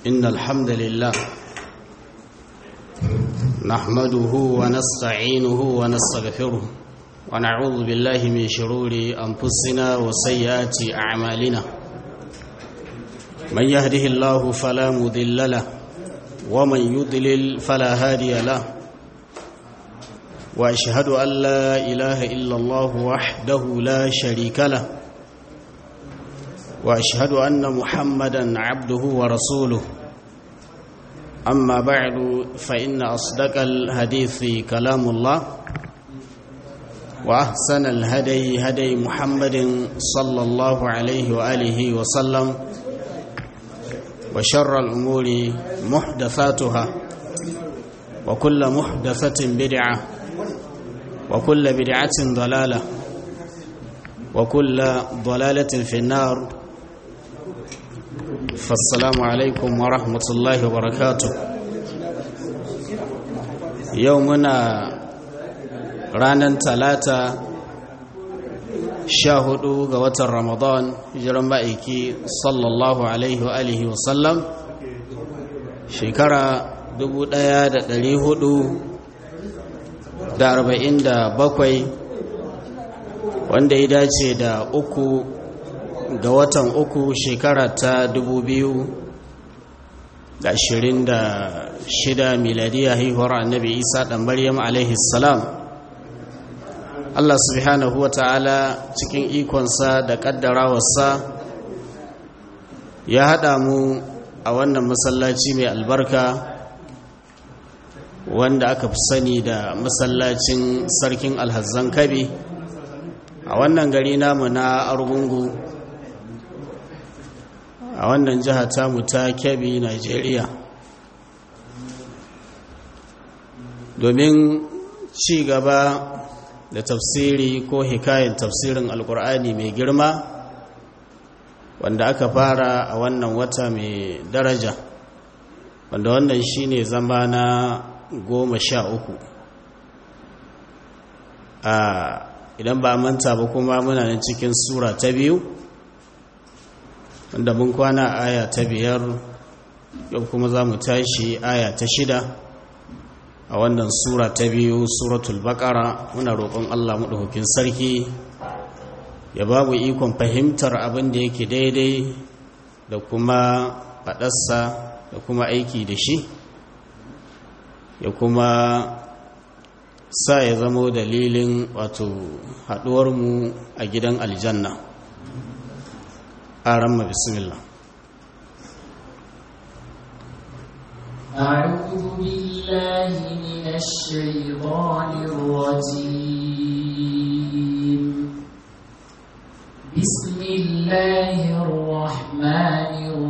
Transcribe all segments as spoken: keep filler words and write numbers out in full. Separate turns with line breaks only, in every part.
إن الحمد لله نحمده ونستعينه ونستغفره ونعوذ بالله من شرور أنفسنا وسيئات أعمالنا من يهده الله فلا مضل له ومن يضلل فلا هادي له وأشهد أن لا إله إلا الله وحده لا شريك له وأشهد أن محمدًا عبده ورسوله أما بعد فإن أصدق الحديث كلام الله وأحسن الهدي هدي محمد صلى الله عليه وآله وسلم وشر الأمور محدثاتها وكل محدثة بدعة وكل بدعة ضلالة وكل ضلالة في النار فالسلام عليكم ورحمة الله وبركاته يومنا رانا ثلاثة شاهدوا قوة رمضان جرم بأيكي صلى الله عليه وآله وسلم شكرا دبو دايا دا دليهدو دا أربعين دا بقوي وان دا يداتي دا أكو ga watan uku shekara ta dubu biyu da ashirin da shida miladiya haihuwar annabi isa ɗan maryam alaihi salam. Allah subhanahu wa ta'ala cikin ikonsa da ƙaddarawarsa ya haɗa mu a wannan masallaci mai albarka wanda aka fi sani da masallacin sarkin alhazzan kabi a wannan gari namu na argungu a wannan jiha tamu ta Kebbi, Najeriya, domin ci gaba da tafsiri ko hikayen tafsirin alkur'ani mai girma wanda aka fara a wannan wata mai daraja, wanda wannan shine zama na goma sha uku. a idan ba manta ba kuma muna nan cikin sura ta biyu wanda mun kwana aya ta biyar, yau kuma za mu tashi aya ta shida a wannan sura ta biyu, suratul baqara. Muna roƙon Allah maɗaukakin sarki ya ba mu ikon fahimtar abin da yake daidai da kuma faɗarsa da kuma aiki da shi, ya kuma sa ya zamo dalilin wato haɗuwarmu a gidan aljanna. آرام بسم الله.
أعوذ بالله من الشيطان الرجيم. بسم الله الرحمن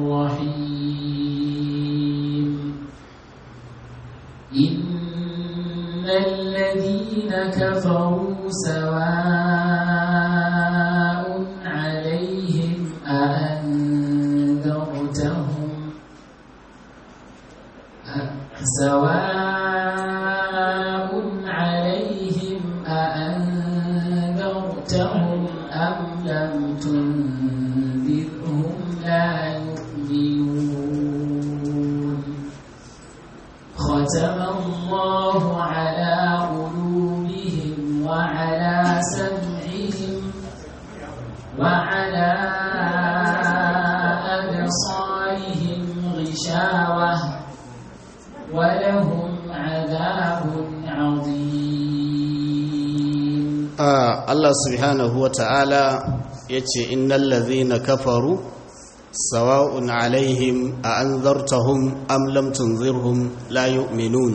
الرحيم. إن الذين كفروا سواء عليهم أأنذرتهم سواء عليهم أأنذرتهم أم لم تنذرهم لا يؤمنون ختم الله على قلوبهم وعلى سمعهم وعلى أبصارهم غشاوة ولهم عذاب عظيم.
آه الله سبحانه وتعالى يتي إن الذين كفروا سواء عليهم أأنذرتهم أم لم تنذرهم لا يؤمنون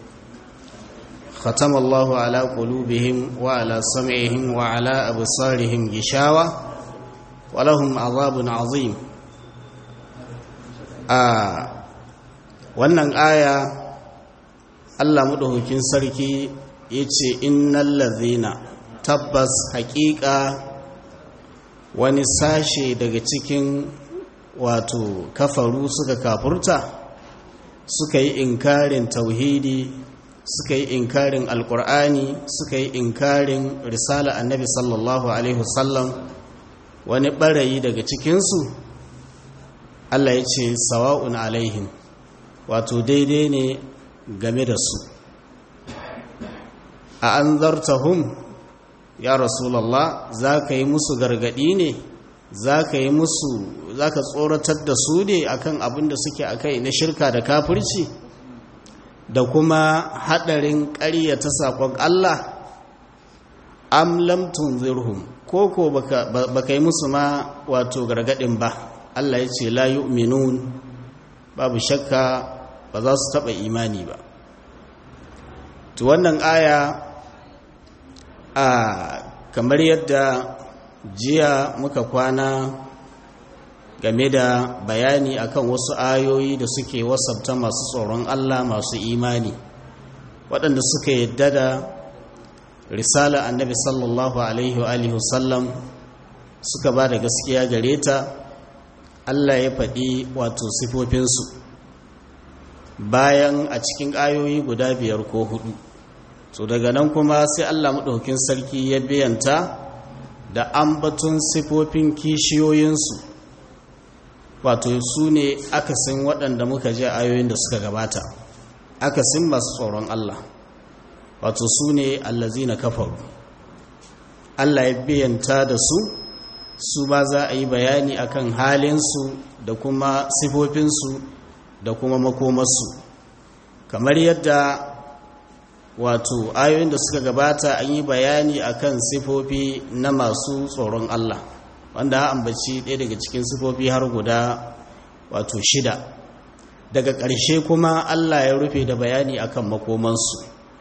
ختم الله على قلوبهم وعلى سمعهم وعلى أبصارهم غشاوة ولهم عذاب عظيم. آه wannan aya Allah madaukakin sarki yace innal ladhina tabbas haqiqa wani sashe daga cikin wato kafaru suka kafurta suka yi inkarin tauhidi suka yi inkarin alqur'ani suka yi inkarin risala annabi sallallahu alaihi wasallam wani barayi daga cikinsu Allah ya ce sawa'un alaihim, wato daidai ne game da su. A an zartahum ya rasulallah, za ka yi musu gargadi ne, za ka yi musu, za ka tsoratar da su ne akan abin da suke a kai na shirka da kafirci da kuma haɗarin ƙaryata saƙon Allah, am lam tunzirhum, ko ko baka yi musu ma wato gargadin ba. Allah ya ce la yu'minun, babu shakka ba za su taɓa imani ba. To wannan aya a kamar yadda jiya muka kwana game da bayani akan wasu ayoyi da suke wasabta masu tsoron Allah, masu imani, waɗanda suka yadda da risala annabi sallallahu alaihi wa alihi wasallam, suka ba da gaskiya gare ta. Allah ya faɗi wato sifofinsu bayan a cikin ayoyi guda biyar ko hudu. So daga nan kuma sai Allah maɗaukin sarki ya biyanta da ambaton sifofin kishiyoyinsu, wato su ne akasin waɗanda muka ji ayoyin da suka gabata, akasin masu tsoron Allah, wato su ne allazina kafaru. Allah ya biyanta da su, su ba za a yi bayani akan halinsu da kuma sifofinsu da kuma makomarsu, kamar yadda wato ayoyin da suka gabata an yi bayani akan sifofi na masu tsoron Allah, wanda ha ambaci ɗaya daga cikin sifofi har guda wato shida. Daga ƙarshe kuma Allah ya rufe da bayani akan makomansu,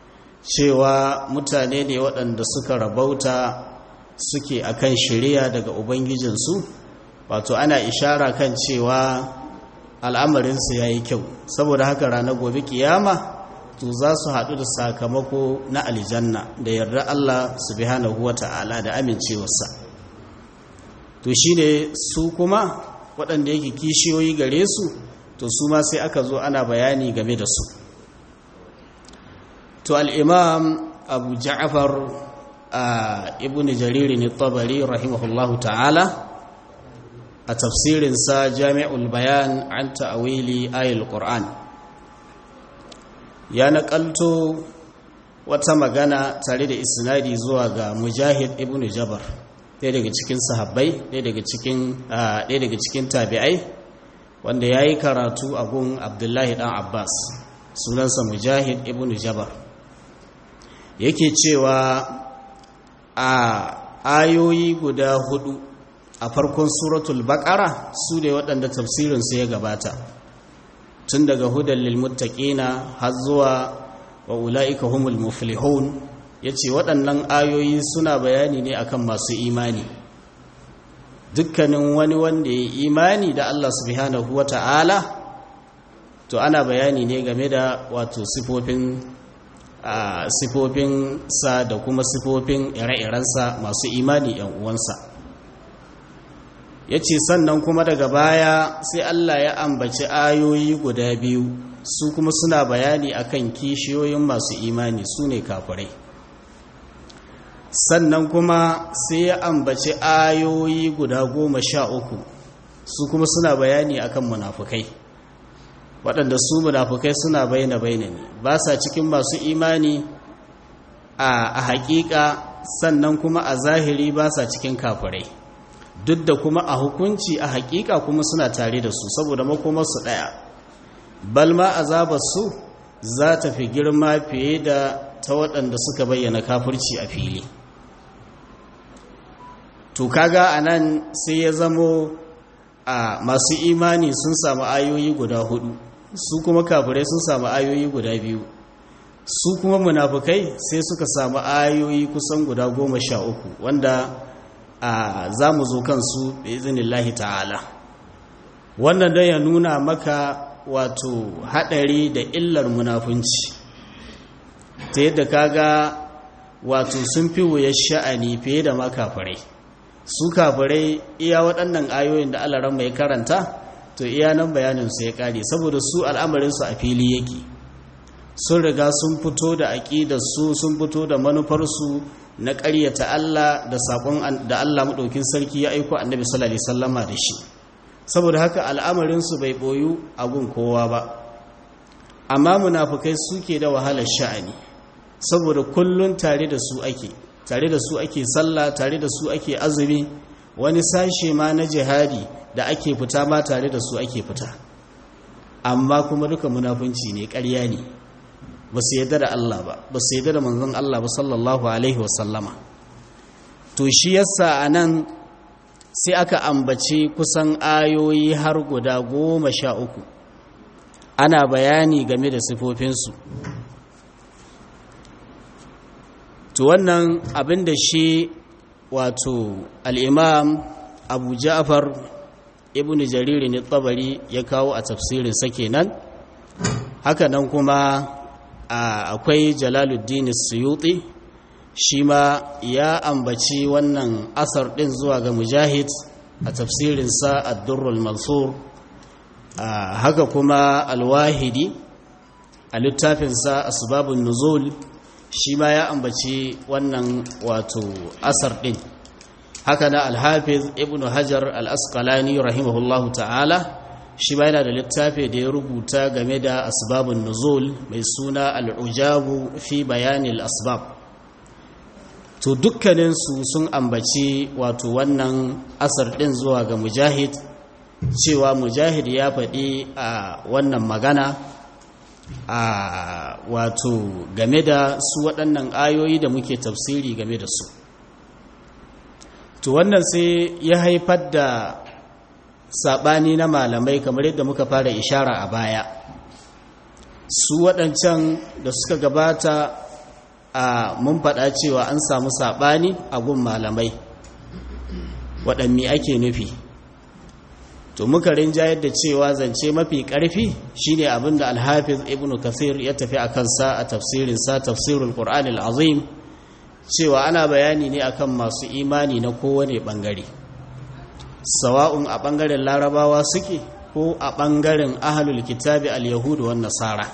cewa mutane ne waɗanda suka rabauta, suke akan shari'a daga ubangijinsu, wato ana ishara kan cewa al'amarinsu ya yi kyau, saboda haka ranar gobe kiyama to za su haɗu da sakamako na aljanna da yarda Allah subhanahu wata'ala da amincewarsa. To shi ne su kuma waɗanda yake kishiyoyi gare su, to su ma sai aka zo ana bayani game da su. To al'imam abu ja'afar ibn jaririn tabari rahimahullahu ta'ala a tafsirinsa jami'ul bayan an ta'awili ayil qur'an ya naƙalto wata magana tare da isnadi zuwa ga mujahid ibn jabar, ɗaya daga cikin sahabbai, ɗaya daga cikin ɗaya daga cikin tabi'ai, wanda ya yi karatu a gun abdullahi ɗan abbas, sunansa mujahid ibn jabar. Yake cewa a ayoyi guda hudu a farkon suratul baqara su ne waɗanda tafsirinsu ya gabata, tun daga hudan lil muttaqina har zuwa wa ulaika humul muflihun. Yace waɗannan ayoyi suna bayani ne akan masu imani, dukkanin wani wanda ya imani da Allah subhanahu wata'ala, to ana bayani ne game da wato sifofin a sifofin sa da kuma sifofin ire-irensa masu imani yan uwansa. Yace sannan kuma daga baya sai Allah ya ambaci ayoyi guda biyu, su kuma suna bayani akan kishiyoyin masu imani, su ne kafirai. Sannan kuma sai ya ambaci ayoyi guda goma sha uku, su kuma suna bayani akan munafukai, waɗanda su munafukai suna bayyana bayyana ne, ba sa cikin masu imani a haƙiƙa, sannan kuma a zahiri ba sa cikin kafirai, duk da kuma a hukunci a haƙiƙa kuma suna tare da su, saboda makomarsu ɗaya, balma azabarsu za ta fi girma fiye da ta waɗanda suka bayyana kafirci a fili. To kaga anan sai ya zamo a masu imani sun samu ayoyi guda hudu, su kuma kafirai sun samu ayoyi guda biyu, su kuma munafukai sai suka samu ayoyi kusan guda goma sha uku, wanda a za mu zo kansu bi izinillahi ta'ala. Wannan dai ya nuna maka wato hadari da illar munafunci, ta yadda kaga wato sun fi wuyar sha'ani fiye da makafirai. Su kafirai iya waɗannan ayoyin da Allah ran mai karanta, to iya nan bayanin su ya kare, saboda su al'amarin su a fili yake, sun riga sun fito da aqidar su, sun fito da manufar su na ƙaryata Allah da sakon da Allah madaukin sarki ya aika Annabi sallallahu alaihi wasallama da shi. saboda haka al'amarinsu bai boyu a gun kowa ba. Amma munafukai suke da wahalar sha'ani, saboda kullun tare da su ake tare da su ake sallah, tare da su ake azumi, wani sashe ma na jihadi da ake fita ma tare da su ake fita. Amma kuma duka munafunci ne, ƙarya ne, ba su yarda da Allah ba, ba su yarda da manzon Allah ba sallallahu alaihi wasallama. To shi yasa anan sai aka ambace kusan ayoyi har guda goma sha uku ana bayani game da sifofinsu. To wannan abin da shi wato al'imam Abu Ja'far ibn Jarir ne Tabari ya kawo a tafsirinsa kenan. Haka nan kuma akwai Jalaluddin Suyuti, shi ma ya ambaci wannan asar ɗin zuwa ga Mujahid a tafsirinsa Ad-Durrul Mansur. Haka kuma Al-Wahidi a littafinsa Asbabun Nuzul, shi ma ya ambaci wannan wato asar ɗin. Haka na Al-Hafiz Ibn Hajar Al-Asqalani rahimahullahu ta'ala, shi ma yana da littafi da ya rubuta game da asbabun nuzul mai suna Al-Ujabu fi bayanil asbab. To dukkaninsu sun ambaci wato wannan asar ɗin zuwa ga Mujahid, cewa Mujahid ya faɗi a wannan magana a wato game da su waɗannan ayoyi da muke tafsiri game da su. To wannan sai ya haifar da saɓani na malamai kamar yadda muka fara ishara a baya. Su waɗancan da suka gabata a mun faɗa cewa an samu saɓani a gun malamai waɗanne ake nufi. To muka rinjayar da cewa zance mafi ƙarfi shine abin da Al-Hafiz Ibn Kathir ya tafi a kansa a tafsirinsa Tafsirul Qur'an Al-Azim, cewa ana bayani ne akan masu imani na kowane ɓangare, sawa'un a ɓangaren larabawa suke ko a ɓangaren ahlul kitabi al-yahudu wan nasara.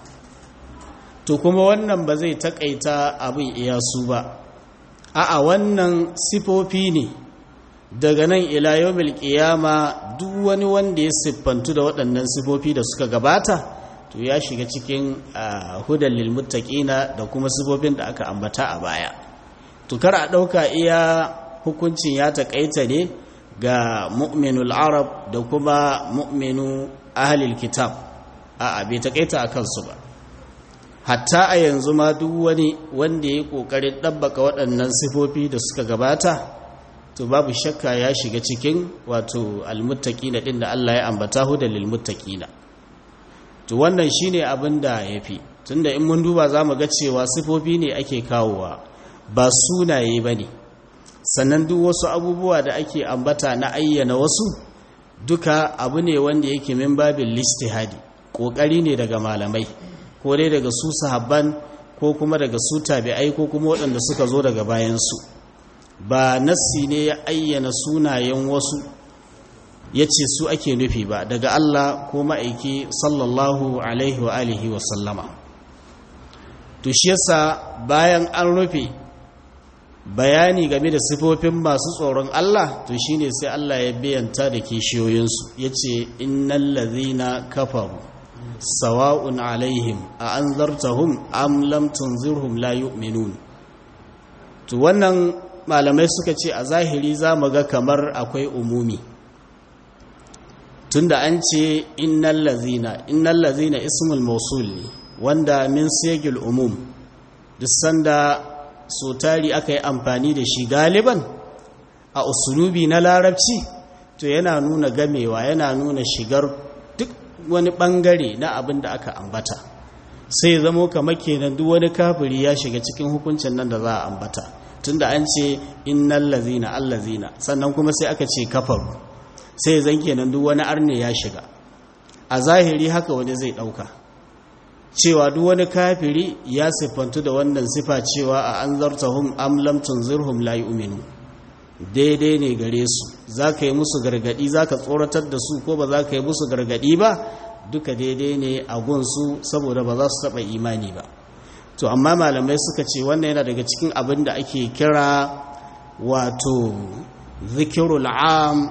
To kuma wannan ba zai takaita abin iyasu ba, a'a wannan sifofi ne daga nan ila yawmil qiyama. Duk wani wanda ya siffantu da waɗannan sifofi da suka gabata to ya shiga cikin hudan lil muttaqina da kuma sifofin da aka ambata a baya. To kar a ɗauka iya hukuncin ya takaita ne ga mu'minul arab da kuma mu'minu ahlil kitab, a'a bai takaita a kansu ba. Hatta a yanzu ma duk wani wanda ya kokarin dabbaka waɗannan sifofi da suka gabata to babu shakka ya shiga cikin wato almuttaqina din da Allah ya ambata hu da lilmuttaqina. To wannan shine abin da yafi, tunda in mun duba zamu ga cewa sifofi ne ake kawowa ba sunaye bane. Sannan duk wasu abubuwa da ake ambata na ayyana wasu duka abu ne wanda yake min babin listihadi, kokari ne daga malamai, ko dai daga su sahabban ko kuma daga su tabi'ai ko kuma waɗanda suka zo daga bayansu. Ba nassi ne ya ayyana sunayen wasu ya ce su ake nufi ba daga Allah ko ma'aiki sallallahu alaihi wa alihi wa sallama. To shi yasa bayan an rufe bayani game da sifofin masu tsoron Allah, to shine sai Allah ya biyanta da kishiyoyinsu, yace innal ladhina kafaru sawa'un alaihim a anzartahum am lam tunzirhum la yu'minun. To wannan malamai suka ce a zahiri za mu ga kamar akwai umumi, tunda an ce innal lazina innal lazina ismul mausul ne wanda min sigil umum, duk sanda so tari aka yi amfani da shi galiban a usulubi na larabci to yana nuna gamewa, yana nuna shigar duk wani bangare na abin da aka ambata, sai zamo kamar kenan duk wani kafiri ya shiga cikin hukuncin nan da za a ambata, tunda an ce innal lazina allazina, sannan kuma sai aka ce kafaru, sai zan kenan duk wani arne ya shiga. A zahiri haka wani zai dauka cewa duk wani kafiri ya siffantu da wannan sifa cewa a anzartahum am lam tunzirhum la yu'minu. Daidai ne gare su, zaka yi musu gargadi, zaka tsoratar da su ko ba zaka yi musu gargadi ba, duka daidai ne a gunsu saboda ba za su taba imani ba. To amma malamai suka ce wannan yana daga cikin abin da ake kira wato zikirul am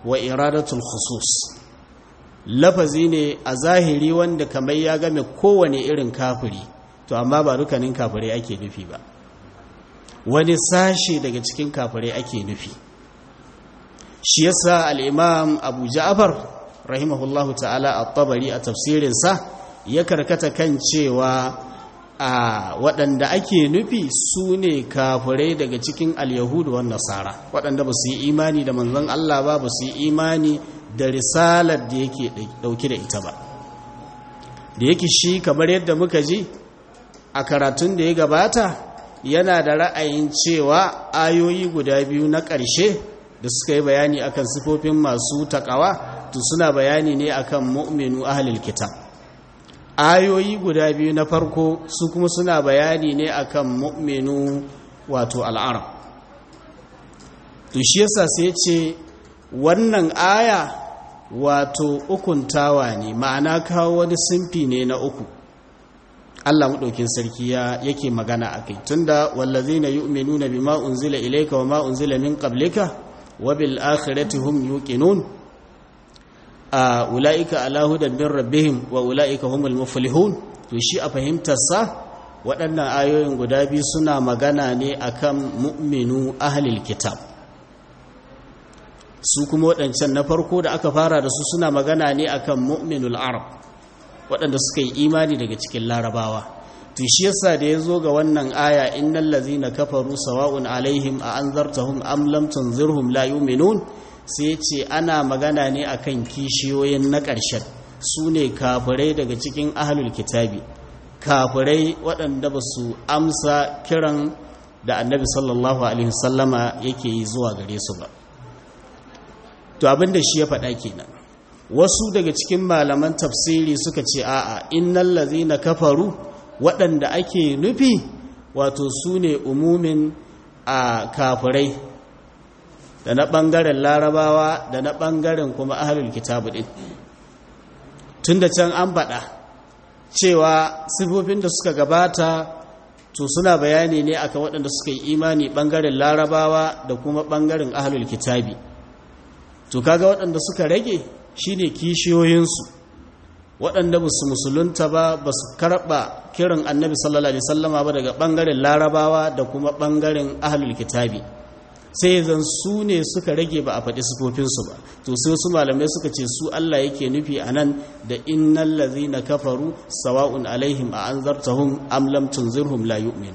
wa iradatul khusus lafazi ne a zahiri wanda kamar ya game kowane irin kafiri, to amma ba dukkanin kafirai ake nufi ba, wani sashe daga cikin kafirai ake nufi. Shi yasa al-imam Abu Ja'far rahimahullahu ta'ala at-Tabari a tafsirinsa ya karkata kan cewa a waɗanda ake nufi su ne kafirai daga cikin al-yahudu wan nasara, waɗanda ba su yi imani da manzon Allah ba, ba su yi imani da risalar da yake ɗauki da ita ba. Da yake shi kamar yadda muka ji a karatun da ya gabata yana da ra'ayin cewa ayoyi guda biyu na ƙarshe da suka yi bayani akan sifofin masu taƙawa to suna bayani ne akan mu'minu ahlul kitab. Ayoyi guda biyu na farko su kuma suna bayani ne akan mu'minu wato al'arab. To shi yasa sai ce wannan aya wato ukuntawa ne, ma'ana kawo wani simfi ne na uku. Allah maɗaukin sarki ya yake magana a kai, tunda wallazina yu'minuna bima unzila ilayka wa ma unzila min qablika wa bil akhirati hum yuqinun a ulaika ala hudan min rabbihim wa ulaika humul muflihun. To shi a fahimtarsa waɗannan ayoyin guda biyu suna magana ne akan mu'minu ahlil kitab, su kuma waɗancan na farko da aka fara da su suna magana ne akan mu'minul arab, waɗanda suka yi imani daga cikin larabawa. To shi yasa da ya zo ga wannan aya innal ladzina kafaru sawa'un alaihim a anzartahum am lam tunzirhum la yu'minun, sai ce ana magana ne akan kishiyoyin na ƙarshen, su ne kafirai daga cikin ahlul kitabi, kafirai waɗanda ba su amsa kiran da annabi sallallahu alaihi wasallama yake yi zuwa gare su ba. To abinda shi ya faɗa kenan. Wasu daga cikin malaman tafsiri suka ce a'a innal ladzina kafaru waɗanda ake nufi wato su ne umumin a kafirai da na ɓangaren larabawa da na ɓangaren kuma ahlul kitabu ɗin. Tunda can an faɗa cewa sifofin da suka gabata to suna bayani ne akan waɗanda suka yi imani ɓangaren larabawa da kuma ɓangaren ahlul kitabi. To kaga waɗanda suka rage shine kishiyoyinsu, waɗanda ba su musulunta ba, ba su karɓa kiran annabi sallallahu alaihi wasallama ba daga ɓangaren larabawa da kuma ɓangaren ahlul kitabi. Sai zan su ne suka rage ba a faɗi sifofinsu ba. To sai wasu malamai suka ce su Allah yake nufi a nan da innal ladzina kafaru sawa'un alaihim a anzartahum am lam tunzirhum la yu'minu.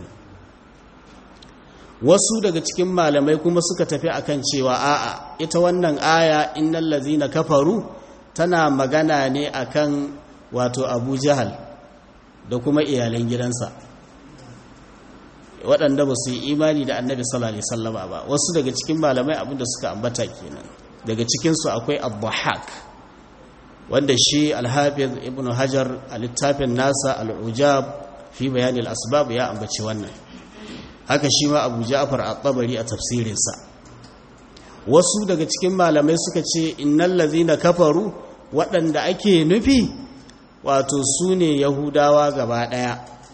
Wasu daga cikin malamai kuma suka tafi akan cewa a'a ita wannan aya innal ladzina kafaru tana magana ne akan wato Abu Jahal da kuma iyalan gidansa, waɗanda ba su yi imani da annabi sallallahu alaihi wasallama ba. Wasu daga cikin malamai abinda suka ambata kenan. Daga cikinsu akwai Ad-Dhahhak, wanda shi Al-Hafiz Ibn Hajar a littafin nasa Al-Ujab fi bayan al-asbab ya ambaci wannan. Haka shi ma Abu Ja'far At-Tabari a tafsirinsa. Wasu daga cikin malamai suka ce innal ladzina kafaru waɗanda ake nufi wato su ne Yahudawa gaba ɗaya.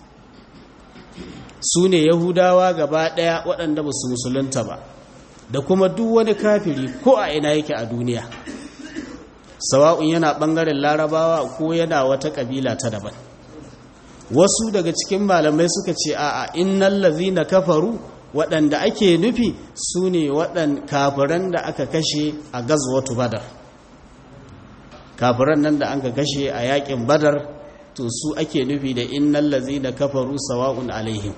Su ne Yahudawa gaba ɗaya waɗanda ba su musulunta ba, da kuma duk wani kafiri ko a ina yake a duniya, sawa'un yana ɓangaren larabawa ko yana wata ƙabila ta daban. Wasu daga cikin malamai suka ce a'a innal ladzina kafaru waɗanda ake nufi su ne waɗan kafiran da aka kashe a gazwatu badar. Kafiran nan da aka kashe a yaƙin badar, to su ake nufi da innal ladzina kafaru sawa'un alaihim.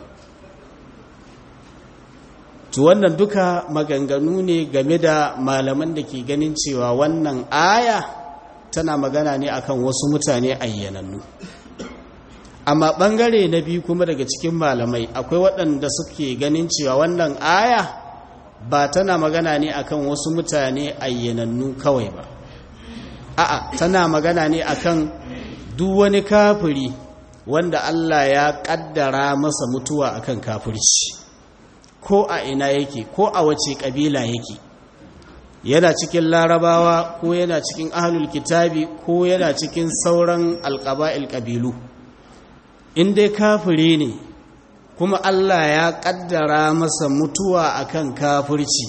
To wannan duka maganganu ne game da malaman da ke ganin cewa wannan aya tana magana ne akan wasu mutane ayyanannu. Amma ɓangare na biyu kuma daga cikin malamai akwai waɗanda suke ganin cewa wannan aya ba tana magana ne akan wasu mutane ayyanannu kawai ba. A'a, tana magana ne akan duk wani kafiri wanda Allah ya ƙaddara masa mutuwa akan kafirci. Ko a ina yake, ko a wace ƙabila yake, yana cikin larabawa ko yana cikin ahlul kitabi ko yana cikin sauran alƙaba'il ƙabilu, in dai kafiri ne kuma Allah ya ƙaddara masa mutuwa akan kafirci,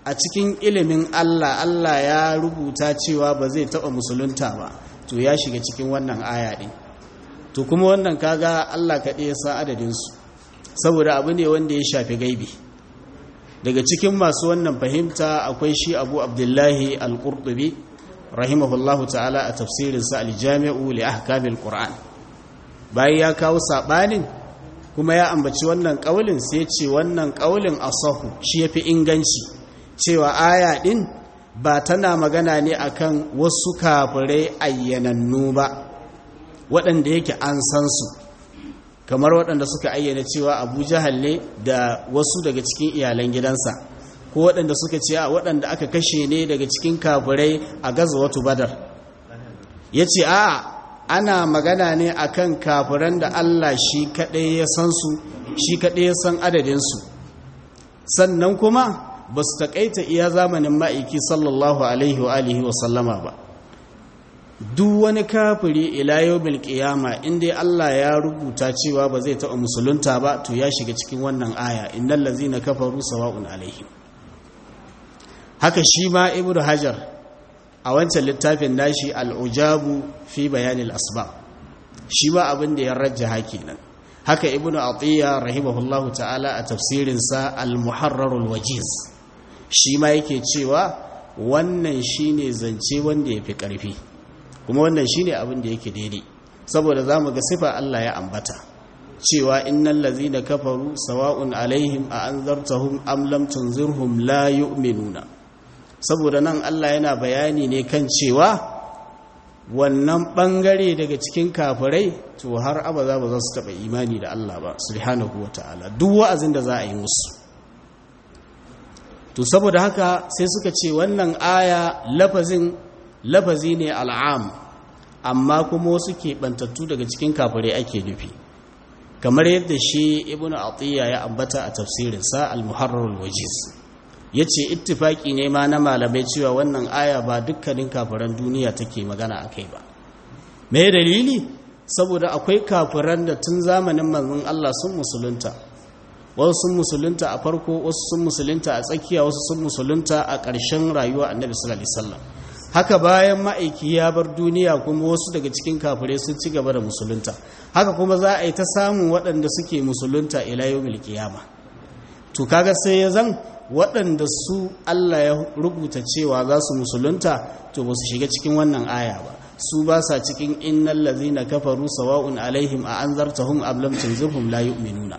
a cikin ilimin Allah Allah ya rubuta cewa ba zai taɓa musulunta ba to ya shiga cikin wannan aya ɗin. To kuma wannan kaga Allah kaɗai ya san adadinsu saboda abu ne wanda ya shafi gaibi. Daga cikin masu wannan fahimta akwai shi Abu Abdullahi Al-Qurtubi rahimahullahu ta'ala a tafsirinsa Al-Jami'u li Ahkamil Qur'an. Bayan ya kawo saɓanin kuma ya ambaci wannan ƙaulin sai ce wannan ƙaulin asahu shi yafi inganci cewa aya ɗin ba tana magana ne akan wasu kafirai ayyanannu ba waɗanda yake an san su kamar waɗanda suka ayyana cewa Abu Jahal ne da wasu daga cikin iyalan gidansa ko waɗanda suka ce a waɗanda aka kashe ne daga cikin kafirai a gazawatu Badar. Yace a ana magana ne akan kafiran da Allah shi kaɗai ya san su shi kaɗai ya san adadin su sannan kuma ba su taƙaita iya zamanin ma'aiki sallallahu alaihi wa alihi wa sallama ba. Duk wani kafiri ila yawmil qiyama inda Allah ya rubuta cewa ba zai taɓa musulunta ba to ya shiga cikin wannan aya innal ladzina kafaru sawa'un alaihim. Haka shi ma Ibnu Hajar a wancan littafin nashi al-Ujabu fi bayanil asbab shi ma abin da ya rajjaha kenan. Haka Ibnu Atiyya rahimahullahu ta'ala a tafsirinsa al-Muharrarul Wajiz shi ma yake cewa wannan shine zance wanda yafi ƙarfi kuma wannan shine abin da yake daidai saboda zamu ga sifa Allah ya ambata cewa innal ladzina kafaru sawa'un alaihim a anzartahum am lam tunzirhum la yu'minuna. Saboda nan Allah yana bayani ne kan cewa wannan bangare daga cikin kafirai to har abada ba za su taba imani da Allah ba subhanahu wataala duk wa'azin da za a yi musu. To saboda haka sai suka ce wannan aya lafazin lafazi ne al'am amma kuma wasu keɓantattu daga cikin kafirai ake nufi kamar yadda shi Ibnu Atiyya ya ambata a tafsirinsa al-Muharrarul Wajiz yace ittifaki ne ma na malamai cewa wannan aya ba dukkanin kafiran duniya take magana akai ba. Me dalili? Saboda akwai kafiran da tun zamanin manzon Allah sun musulunta, wasu sun musulunta a farko, wasu sun musulunta a tsakiya, wasu sun musulunta a ƙarshen rayuwa Annabi sallallahu alaihi wasallam. Haka bayan ma'aiki ya bar duniya kuma wasu daga cikin kafirai sun ci gaba da musulunta. Haka kuma za a yi ta samun waɗanda suke musulunta ila yawmil qiyama. To kaga sai ya zan waɗanda su Allah ya rubuta cewa za su musulunta to ba su shiga cikin wannan aya ba. Su ba sa cikin innal ladzina kafaru sawa'un alaihim a anzartahum am lam tunzirhum la yu'minuna.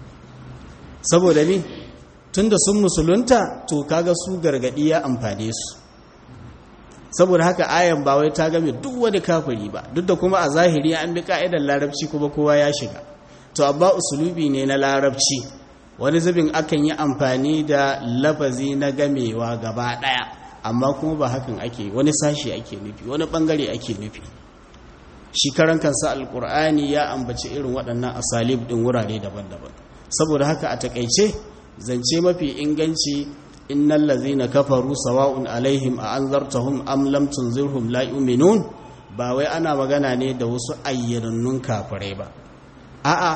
Saboda ni tunda sun musulunta to kaga su gargadi ya amfane su. Saboda haka ayan ba wai ta game duk wani kafiri ba, duk da kuma a zahiri an bi ka'idar larabci kuma kowa ya shiga. To amma usulubi ne na larabci, wani zubin akan yi amfani da lafazi na gamewa gaba daya, amma kuma ba hakan ake, wani sashi ake nufi, wani bangare ake nufi. Shi karan kansa alkur'ani ya ambaci irin waɗannan asalib din wurare daban-daban. Saboda haka a takeice zance mafi inganci innal ladzina kafaru sawa'un alaihim a anzartahum am lam tunzirhum la yu'minun, ba wai ana magana ne da wasu ayyanannun kafirai ba, a'a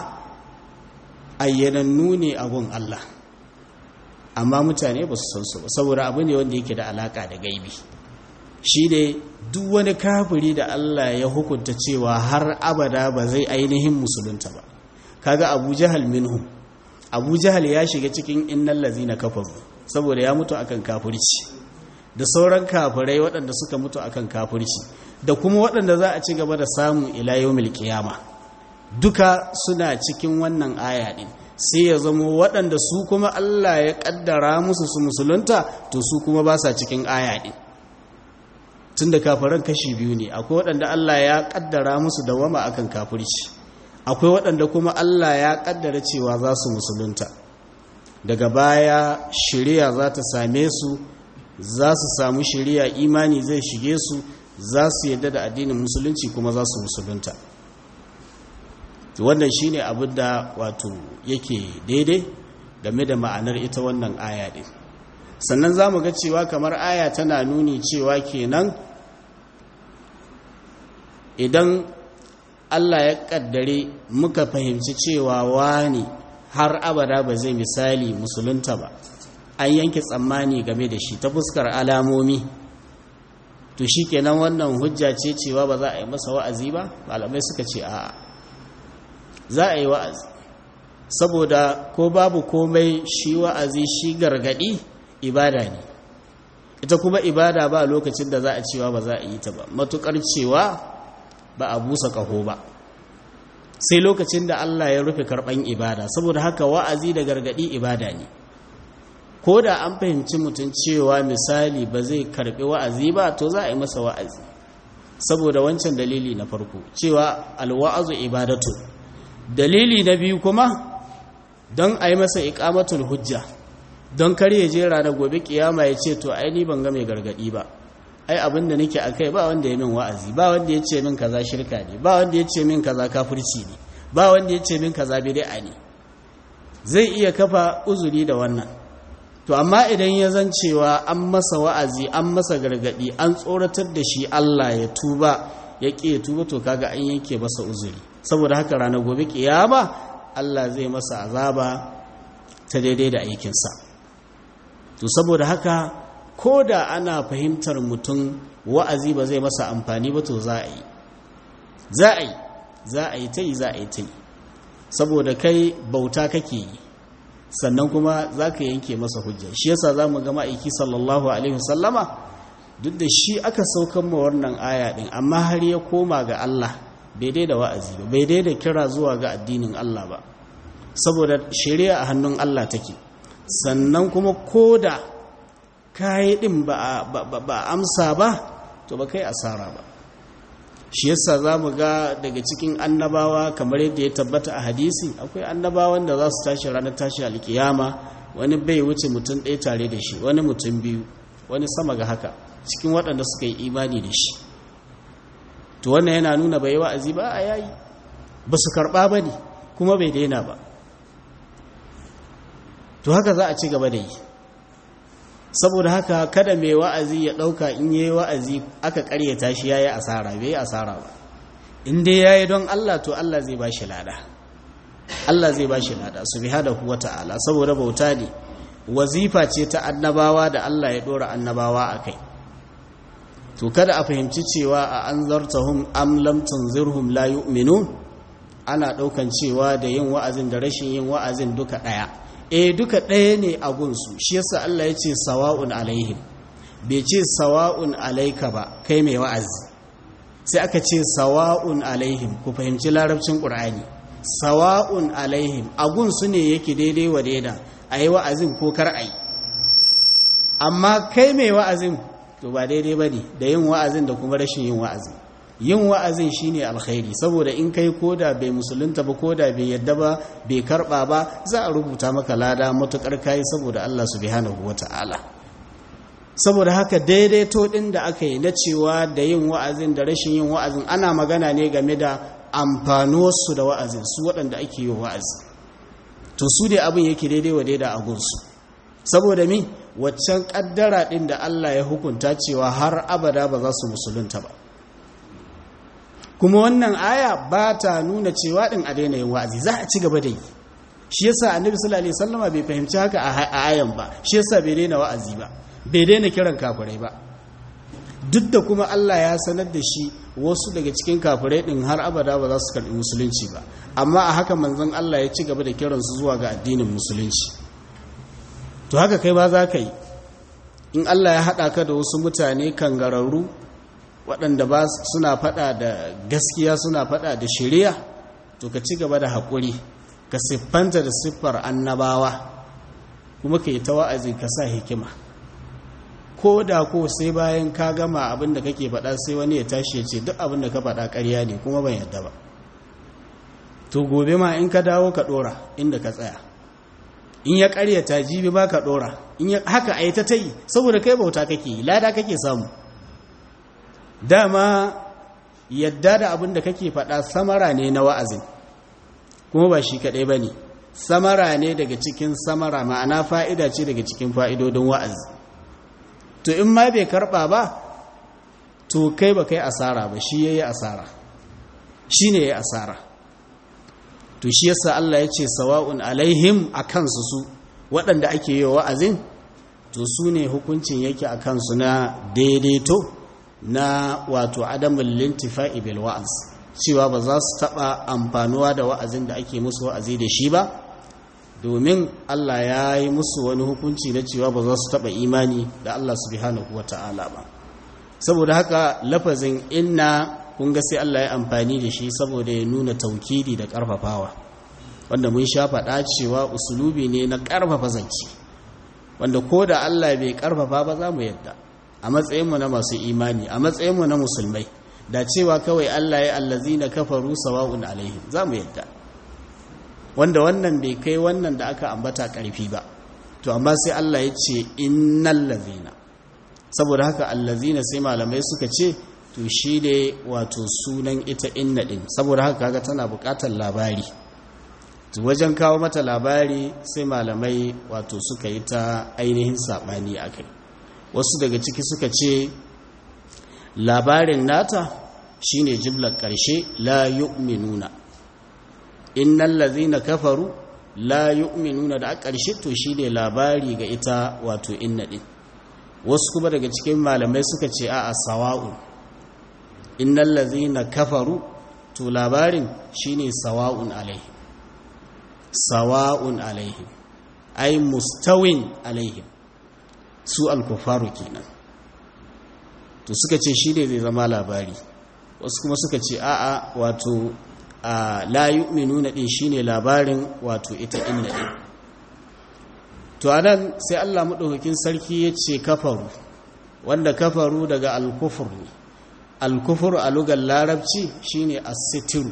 ayyanannu ne a gun Allah amma mutane ba su san su ba saboda abu ne wanda yake da alaka da gaibi. Shi ne duk wani kafiri da Allah ya hukunta cewa har abada ba zai ainihin musulunta ba. Kaga Abu Jahal minhum, Abu Jahal ya shiga cikin innal ladzina kafaru saboda ya mutu akan kafirci, da sauran kafirai waɗanda suka mutu akan kafirci, da kuma waɗanda za a ci gaba da samu ila yawmil qiyama, duka suna cikin wannan aya din. Sai ya zama waɗanda su kuma Allah ya kaddara musu su musulunta to su kuma ba sa cikin aya din. Tunda kafiran kashi biyu ne, akwai waɗanda Allah ya kaddara musu dawama akan kafirci, akwai waɗanda kuma Allah ya kaddara cewa za su musulunta, daga baya shiriya za ta same su, za su samu shiriya, imani zai shige su, za su yadda da addinin musulunci kuma za su musulunta. Wannan shine abin da wato yake daidai game da ma'anar ita wannan aya din. Sannan za mu ga cewa kamar aya tana nuni cewa kenan idan Allah ya kaddare muka fahimci cewa wani har abada ba zai misali musulunta ba, an yanke tsammani game da shi ta fuskar alamomi, to shi kenan wannan hujja ce cewa ba za a yi masa wa'azi ba? Malamai suka ce a'a, za a yi wa'azi, saboda ko babu komai shi wa'azi shi gargadi ibada ne, ita kuma ibada ba lokacin da za a cewa ba za a yi ta ba, matukar cewa ba a busa ƙaho ba, sai lokacin da Allah ya rufe karɓan ibada. Saboda haka wa'azi da gargadi ibada ne, ko da an fahimci mutum cewa misali ba zai karɓi wa'azi ba, to za a yi masa wa'azi, saboda wancan dalili na farko cewa alwa'azu ibadatu. Dalili na biyu kuma don a yi masa iqamatul hujja, don kar ya je ranar gobe kiyama ya ce to ai ni ban ga mai gargadi ba, ai abinda nake akai ba wanda ya min wa'azi, ba wanda ya ce min kaza shirka ne, ba wanda ya ce min kaza kafirci ne, ba wanda ya ce min kaza bid'a ne. Zai iya kafa uzuri da wannan. To amma idan ya zan cewa an masa wa'azi, an masa gargadi, an tsoratar da shi Allah ya tuba, ya ƙi ya tuba, to kaga an yanke masa uzuri. Saboda haka ranar gobe kiyama Allah zai masa azaba ta daidai da aikinsa. To saboda haka ko da ana fahimtar mutum wa'azi ba zai masa amfani ba, to za a yi za a yi za a yi ta yi za a yi ta yi, saboda kai bauta kake yi, sannan kuma za ka yanke masa hujja. Shi yasa za mu ga ma'aiki sallallahu alaihi wasallama, duk da shi aka saukan ma wannan aya ɗin, amma har ya koma ga Allah, bai dai da wa'azi ba, bai dai da kira zuwa ga addinin Allah ba, saboda shari'a a hannun Allah take. Sannan kuma ko da kayi ɗin ba a amsa ba, to ba kai asara ba. Shi yasa za mu ga daga cikin annabawa, kamar yadda ya tabbata a hadisi, akwai annabawan da za su tashi ranar tashi alkiyama, wani bai wuce mutum ɗaya tare da shi, wani mutum biyu, wani sama ga haka, cikin waɗanda suka yi imani da shi. To wannan yana nuna bai wa'azi ba a yayi, ba su karɓa ba ne, kuma bai daina ba. To haka za a ci gaba da yi. Saboda haka kada mai wa'azi ya ɗauka in yi wa'azi aka ƙaryata shi ya yi asara, bai yi asara ba. In dai ya yi don Allah, to Allah zai ba shi lada, Allah zai ba shi lada subhanahu wa ta'ala, saboda bauta ne, wazifa ce ta annabawa da Allah ya ɗora annabawa a kai. To kada a fahimci cewa a an zartahum am lam tunzirhum la yu'minun, ana ɗaukan cewa da yin wa'azin da rashin yin wa'azin duka ɗaya. E duka ɗaya ne a gunsu. Shi yasa Allah ya ce sawa'un alaihim, bai ce sawa'un alaika ba kai mai wa'azi, sai aka ce sawa'un alaihim. Ku fahimci larabcin ƙur'ani, sawa'un alaihim a gunsu ne yake daidai wa daida a yi wa'azin ko kar a yi. Amma kai mai wa'azin to ba daidai ba ne da yin wa'azin da kuma rashin yin wa'azin. Yin wa'azin shi ne alkhairi, saboda in kai koda bai musulunta ba, koda bai yadda ba, bai karɓa ba, za a rubuta maka lada matuƙar kayi saboda Allah subhanahu wa ta'ala. Saboda haka daidaito ɗin da aka yi na cewa da yin wa'azin da rashin yin wa'azin, ana magana ne game da amfanuwarsu da wa'azin, su waɗanda ake yi wa'azi. To su ne abin yake daidai wa daida a gunsu. Saboda mi waccan ƙaddara ɗin da Allah ya hukunta cewa har abada ba za su musulunta ba. Kuma wannan aya ba ta nuna cewa ɗin a daina yin wa'azi, za a ci gaba da yi. Shi yasa annabi sallallahu alaihi wasallama bai fahimci haka a ayan ba, shi yasa bai daina wa'azi ba, bai daina kiran kafirai ba. Duk da kuma Allah ya sanar da shi wasu daga cikin kafirai ɗin har abada ba za su karɓi musulunci ba, amma a haka manzon Allah ya ci gaba da kiransu zuwa ga addinin musulunci. To haka kai ba za ka yi. In Allah ya haɗa ka da wasu mutane kangararru waɗanda ba suna faɗa da gaskiya, suna faɗa da shari'a, to ka ci gaba da haƙuri, ka siffanta da siffar annabawa, kuma ka yi ta wa'azi, ka sa hikima. Ko da ko sai bayan ka gama abin da kake faɗa sai wani ya tashi ya ce duk abin da ka faɗa ƙarya ne kuma ban yadda ba, to gobe ma in ka dawo ka ɗora inda ka tsaya. In ya ƙaryata jibi ba ka ɗora, in haka a yi ta ta yi, saboda kai bauta kake yi, lada kake samu. Dama yadda da abin da kake faɗa samara ne na wa'azin, kuma ba shi kaɗai ba ne, samara ne daga cikin samara, ma'ana fa'ida ce daga cikin fa'idodin wa'azi. To in ma bai karɓa ba, to kai ba kai asara ba, shi ya yi asara, shi ne ya yi asara. To shi yasa Allah ya ce sawa'un alaihim, a kansu su waɗanda ake yi wa wa'azin, to su ne hukuncin yake a kansu na daidaito na wato adamun lintifa'i bil wa'az cewa ba za su taɓa amfanuwa da wa'azin da ake musu wa'azi da shi ba domin Allah ya yi musu wani hukunci na cewa ba za su taɓa imani da Allah subhanahu wa ta'ala ba saboda haka lafazin inna kun ga sai Allah ya amfani da shi saboda ya nuna taukidi da ƙarfafawa wanda mun sha faɗa cewa usulubi ne na ƙarfafa zance wanda ko da Allah bai ƙarfafa ba za mu yadda a matsayinmu na masu imani a matsayinmu na musulmai da cewa kawai Allah ya allazina kafaru sawa'un alaihim za mu yadda wanda wannan bai kai wannan da aka ambata ƙarfi ba to amma sai Allah ya ce innal lazina saboda haka allazina sai malamai suka ce to shi ne wato sunan ita inna din saboda haka kaga tana buƙatar labari to wajen kawo mata labari sai malamai wato suka yi ta ainihin sabani akai wasu daga ciki suka ce labarin nata shine jimlar ƙarshe la yu'minuna innal ladzina kafaru la yu'minuna da ƙarshe to shine labari ga ita wato inna din wasu kuma daga cikin malamai suka ce a'a sawa'un innal ladzina kafaru to labarin shine sawa'un alaihim sawa'un alaihim ay mustawin alaihim su al-kufaru kenan to suka ce shine zai zama labari wasu kuma suka ce a'a wato la yu'minuna din shine labarin wato ita inna din to anan sai Allah madaukakin sarki yace kafaru wanda kafaru daga al-kufr ne al-kufr a lugar larabci shine as-sitru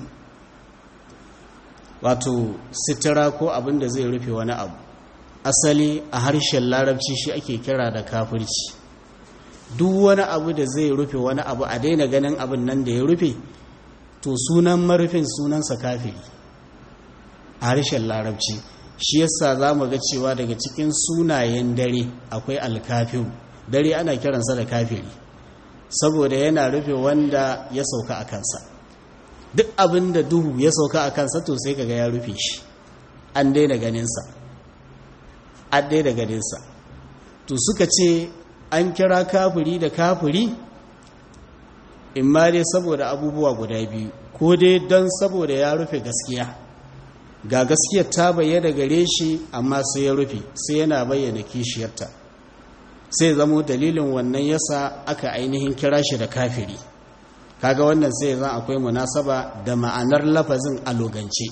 wato sitira ko abin da zai rufe wani abu asali a harshen larabci shi ake kira da kafirci duk wani abu da zai rufe wani abu a daina ganin abin nan da ya rufe to sunan marufin sunansa kafiri a harshen larabci shi yasa za mu ga cewa daga cikin sunayen dare akwai alkafiru dare ana kiransa da kafiri saboda yana rufe wanda ya sauka a kansa duk abin da duhu ya sauka a kansa to sai kaga ya rufe shi an daina ganinsa an daina ganinsa to suka ce an kira kafiri da kafiri in ma dai saboda abubuwa guda biyu ko dai don saboda ya rufe gaskiya ga gaskiyar ta bayyana gare shi amma sai ya rufe sai yana bayyana kishiyarta sai zamo dalilin wannan yasa aka ainihin kira shi da kafiri kaga wannan sai zan akwai munasaba da ma'anar lafazin a lugance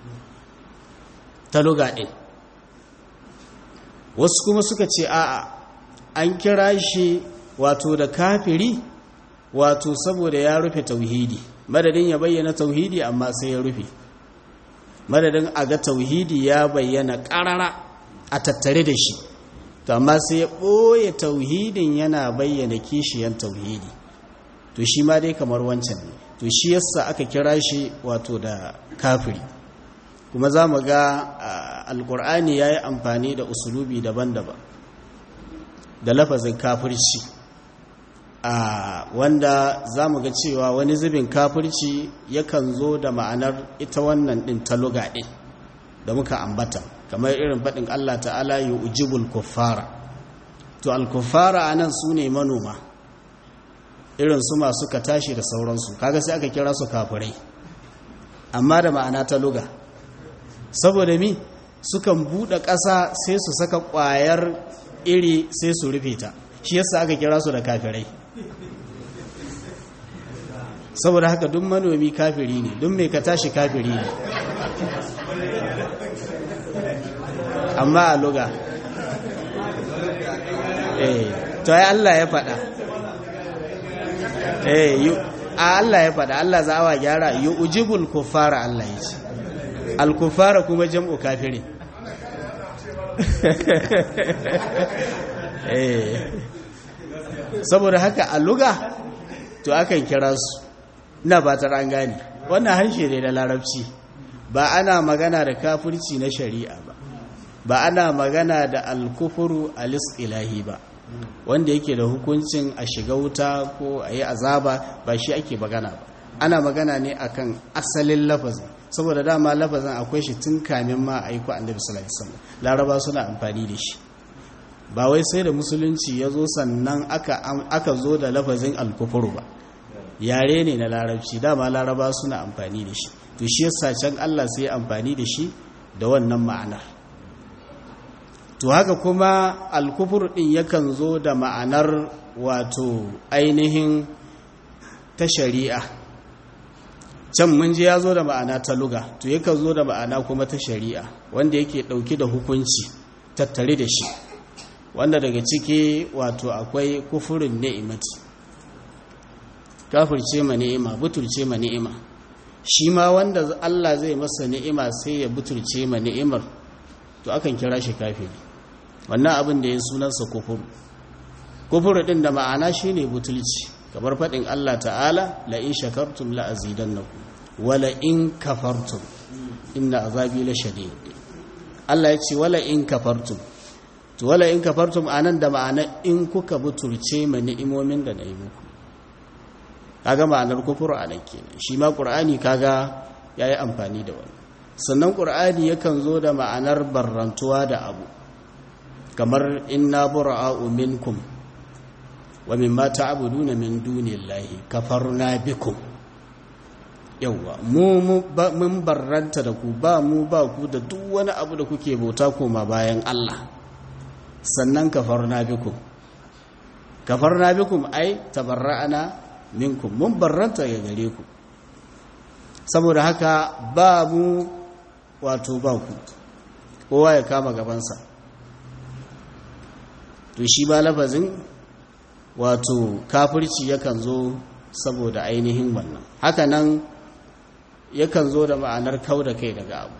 ta luga ɗin wasu kuma suka ce a'a an kira shi wato da kafiri wato saboda ya rufe tauhidi madadin ya bayyana tauhidi amma sai ya rufe madadin a ga tauhidi ya bayyana ƙarara a tattare da shi to amma sai ya ɓoye tauhidin yana bayyana kishiyan tauhidi to shi ma dai kamar wancan ne to shi yasa aka kira shi wato da kafiri kuma za mu ga alkur'ani ya yi amfani da usulubi daban-daban da lafazin kafirci a wanda za mu ga cewa wani zubin kafirci yakan zo da ma'anar ita wannan ɗin ta luga ɗin da muka ambata kamar irin faɗin Allah ta'ala yi ujibul kuffara to al-kuffara a nan su ne manoma irin su masu ka tashi da sauransu kaga sai aka kira su kafirai amma da ma'ana ta luga saboda mi sukan buɗe ƙasa sai su saka ƙwayar iri sai su rufe ta shi yasa aka kira su da kafirai saboda haka duk manomi kafiri ne duk mai ka tashi kafiri ne amma a luga eh to ai Allah ya faɗa eh yu Allah ya faɗa Allah za a gyara yu ujibul kuffara Allah ya ce al kuffara kuma jam'u kafirin eh saboda haka a luga to akan kira su ina ba ta ran gane wannan harshe ne da larabci ba ana magana da kafirci na shari'a ba ba ana magana da al-kufru al-istilahi ba wanda yake da hukuncin a shiga wuta ko a yi azaba ba shi ake magana ba ana magana ne akan asalin lafazin saboda dama lafazin akwai shi tun kamin ma a yi ku annabi sallallahu alaihi wasallam laraba suna amfani da shi ba wai sai da musulunci ya zo sannan aka, aka zo da lafazin alkufuru ba, yare ne na larabci, dama laraba suna amfani da shi, to shi yasa can Allah sai amfani da shi da wannan ma'anar. To haka kuma alkufur din yakan zo da ma'anar wato ainihin ta shari'a, can mun ji ya zo da ma'ana ta luga, to yakan zo da ma'ana kuma ta shari'a wanda yake ɗauki da hukunci tattare da shi, wanda daga ciki wato akwai kufurin ni'imati, kafirce ma ni'ima, butulce ma ni'ima. Shi ma wanda Allah zai masa ni'ima sai ya butulce ma ni'imar, to akan kira shi kafiri, wannan abin da ya sunansa kufuru. Kufuru din da ma'ana shine butulci, kamar faɗin Allah ta'ala la in shakartum la azidannakum wala in kafartum inna azabi la shadid. Allah ya ce wala in kafartum, to wala in kafartum anan da ma'ana in kuka butulce ma ni'imomin da na yi muku, kaga ma'anar kufuru anan kenan. Shi ma Qur'ani kaga yayi amfani da wannan. Sannan Qur'ani yakan zo da ma'anar barrantuwa da abu, kamar inna bura'u minkum wa mimma ta'buduna min dunillahi kafarna bikum. Yawwa mu mun barranta da ku, ba mu ba ku da duk wani abu da kuke bauta koma bayan Allah. Sannan kafarna bikum, kafarna bikum ai tabarra'ana minkum, mun barranta ga gare ku, saboda haka ba mu wato ba ku, kowa ya kama gabansa. To shi ba lafazin wato kafirci yakan zo saboda ainihin wannan. Haka nan yakan zo da ma'anar kau da kai daga abu,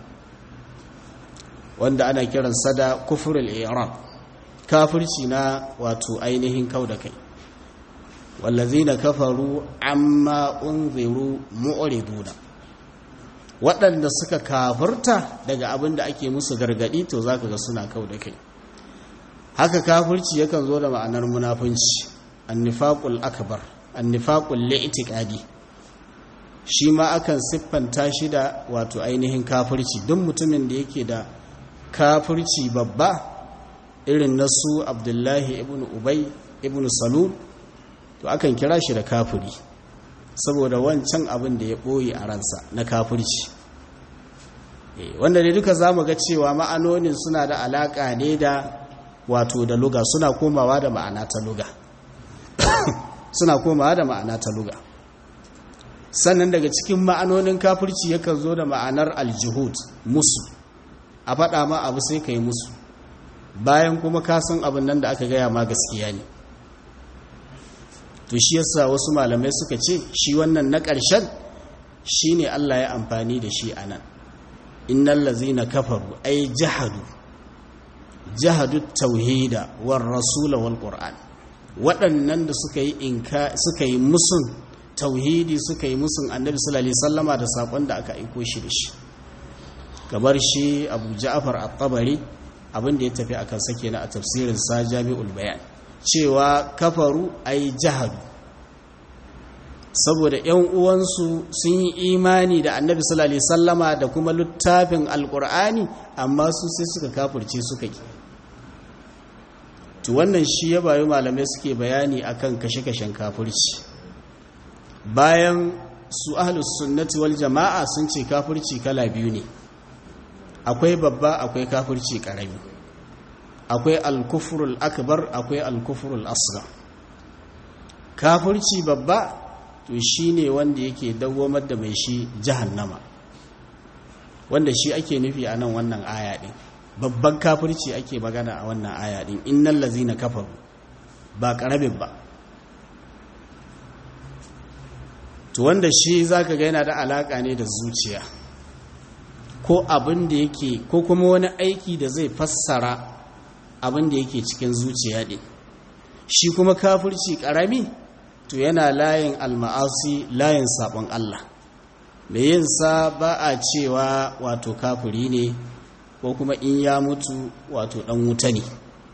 wanda ana kiransa da kufrul i'rab, kafirci na wato ainihin kau da kai. wallazina kafaru amma unziru mu'riduna, waɗanda suka kafirta daga abin da ake musu gargadi to zaka ga suna kau da kai. Haka kafirci yakan zo da ma'anar munafunci, annifaqul akbar, annifaqul li'tiqadi, shi ma akan siffanta shi da wato ainihin kafirci. Duk mutumin da yake da kafirci babba irin nasu Abdullahi ibn Ubay ibn Salul, to akan kira shi da kafiri saboda wancan abin da ya ɓoye a ransa na kafirci, wanda ne duka zamu ga cewa ma'anonin suna da alaƙa ne da wato da luga, suna komawa da ma'ana ta luga suna komawa da ma'ana ta luga. Sannan daga cikin ma'anonin kafirci yakan zo da ma'anar aljihud, musu, a faɗa ma abu sai ka yi musu bayan kuma ka san abin nan da aka gaya ma gaskiya ne. To shi yasa wasu malamai suka ce shi wannan na ƙarshen shi ne Allah ya amfani da shi a nan, innal lazina kafaru ay jahadu jahadu tauhida war rasula wal qur'an, waɗannan da suka yi inka suka yi musun tauhidi, suka yi musun annabi sallallahu alaihi wasallama da sakon da aka aiko shi da shi. Kamar shi Abu Ja'far at-Tabari abin da ya tafi akan sake na a tafsirin sa Jami'ul Bayan, cewa kafaru ai jahadu, saboda ‘yan uwansu sun yi imani da annabi sallallahu alaihi sallama da kuma littafin alƙur'ani, amma su sai suka kafirce suka ki. To wannan shi ya bayu malamai suke bayani akan kashe-kashen kafirci, bayan su ahlus sunnati wal jama'a sun ce kafirci kala biyu ne, akwai babba akwai kafirci ƙarami, akwai alkufrul akbar akwai alkufrul asghar. Kafirci babba to shine wanda yake dawwamar da mai shi jahannama, wanda shi ake nufi a nan wannan aya din, babban kafirci ake magana a wannan aya din, innal ladzina kafaru, ba karabin ba. To wanda shi zaka ga yana da alaka ne da zuciya, ko abin da yake, ko kuma wani aiki da zai fassara abin da yake cikin zuciya din. Shi kuma kafirci karami to yana layin alma'asi, layin sabon Allah, mai yin sa ba a cewa wato kafiri ne, ko kuma in ya mutu wato dan wuta ne.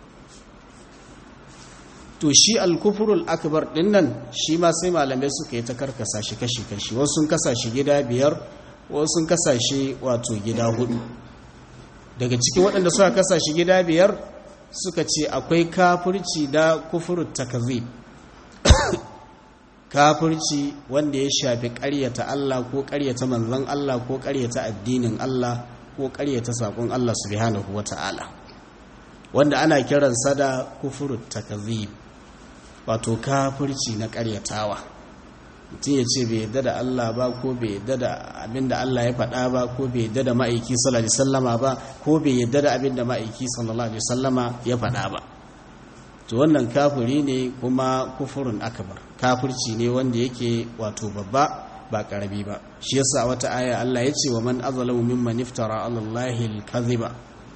To shi alkufrul akbar din nan shi ma sai malamai suka yi ta karkasa shi kashi-kashi, wasu sun kasa shi gida biyar, wasu sun kasa shi wato gida hudu. Daga cikin waɗanda suka kasa shi gida biyar suka ce akwai kafirci da kufurut takzib kafirci wanda ya shafi ƙaryata Allah ko ƙaryata manzon Allah ko ƙaryata addinin Allah ko ƙaryata saƙon Allah subhanahu wata'ala, wanda ana kiransa da kufurut takzib, wato kafirci na ƙaryatawa. Mutum ya ce bai yadda da Allah ba, ko bai yadda da abinda Allah ya faɗa ba, ko bai yadda da ma'aiki sallallahu alaihi wasallama ba, ko bai yadda da abinda ma'aiki sallallahu alaihi wasallama ya faɗa ba. To wannan kafiri ne, kuma kufurin akbar, kafirci ne wanda yake wato babba ba karami ba. Shi yasa wata aya Allah ya ce wa man azlamu mimman iftara ala Allahi al-kadhiba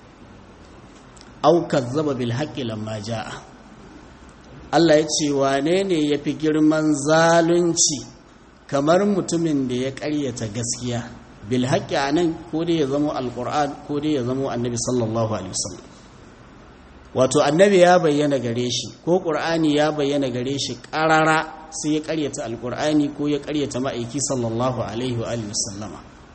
aw kazzaba bil haqqi lamma jaa. Allah ya ce wane ne yafi girman zalunci kamar mutumin da ya ƙaryata gaskiya, bil haqqi anan ko dai ya zama alquran ko dai ya zama annabi sallallahu alaihi wasallam. Wato annabi ya bayyana gare shi ko ƙur'ani ya bayyana gare shi ƙarara, sai ya ƙaryata alƙur'ani ko ya ƙaryata ma'aiki sallallahu alaihi wa sallama,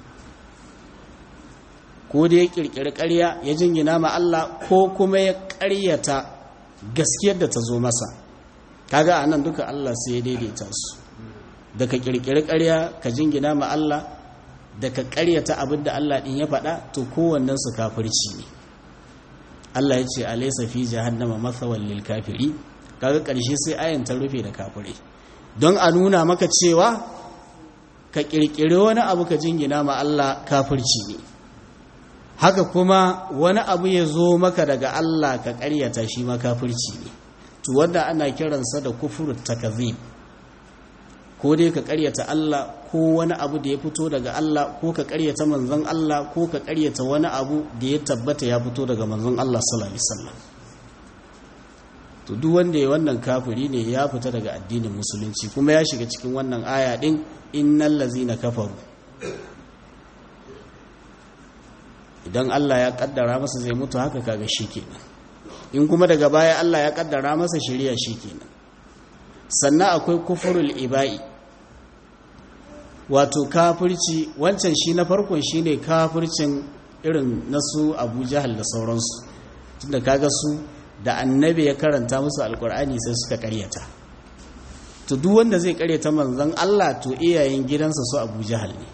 ko da ya ƙirƙiri ƙarya ya jingina ma Allah, ko kuma ya ƙaryata gaskiyar da ta zo masa. Kaga anan duka Allah sai ya daidaita su, da ka ƙirƙiri ƙarya ka jingina ma Allah, da ka ƙaryata abin da Allah ɗin ya faɗa, to kowannensu kafirci ne. Allah ya ce alaysa fi jahannama mathawal lil kafiri. Kaga ƙarshe sai ayan ta rufe da kafirai, don a nuna maka cewa ka kirkire wani abu ka jingina ma Allah kafirci ne. Haka kuma wani abu ya zo maka daga Allah ka ƙaryata shi ma kafirci ne. To wanda ana kiransa da kufurut takzib, ko dai ka ƙaryata Allah ko wani abu da ya fito daga Allah, ko ka ƙaryata manzon Allah, ko ka ƙaryata wani abu da ya tabbata ya fito daga manzon Allah sallallahu alaihi wasallam. To duk wanda ya wannan kafiri ne, ya fita daga addinin musulunci, kuma ya shiga cikin wannan aya din innal ladzina kafaru. Idan Allah ya kaddara masa zai mutu haka, kaga shikenan. In kuma daga baya Allah ya kaddara masa shari'a shikenan. Sannan akwai kufurul ibai, wato kafirci wancan shi na farkon shi ne kafircin irin nasu Abu Jahal da sauransu, tunda kaga su da annabi ya karanta musu alkur'ani sai suka karyata. To duk wanda zai karyata manzon Allah, to iyayen gidansa su Abu Jahal ne,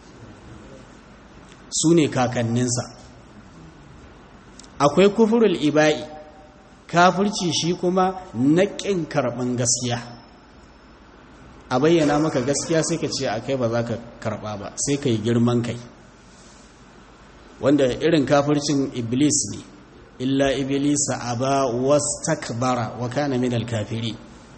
su ne kakanninsa. Akwai kufurul ibai, kafirci shi kuma na ƙin karɓan gaskiya. A bayyana maka gaskiya sai ka ce a kai ba za ka karɓa ba, sai ka yi girman kai, wanda irin kafircin iblis ne. Illa iblisa aba wastakbara wa kana minal kafiri.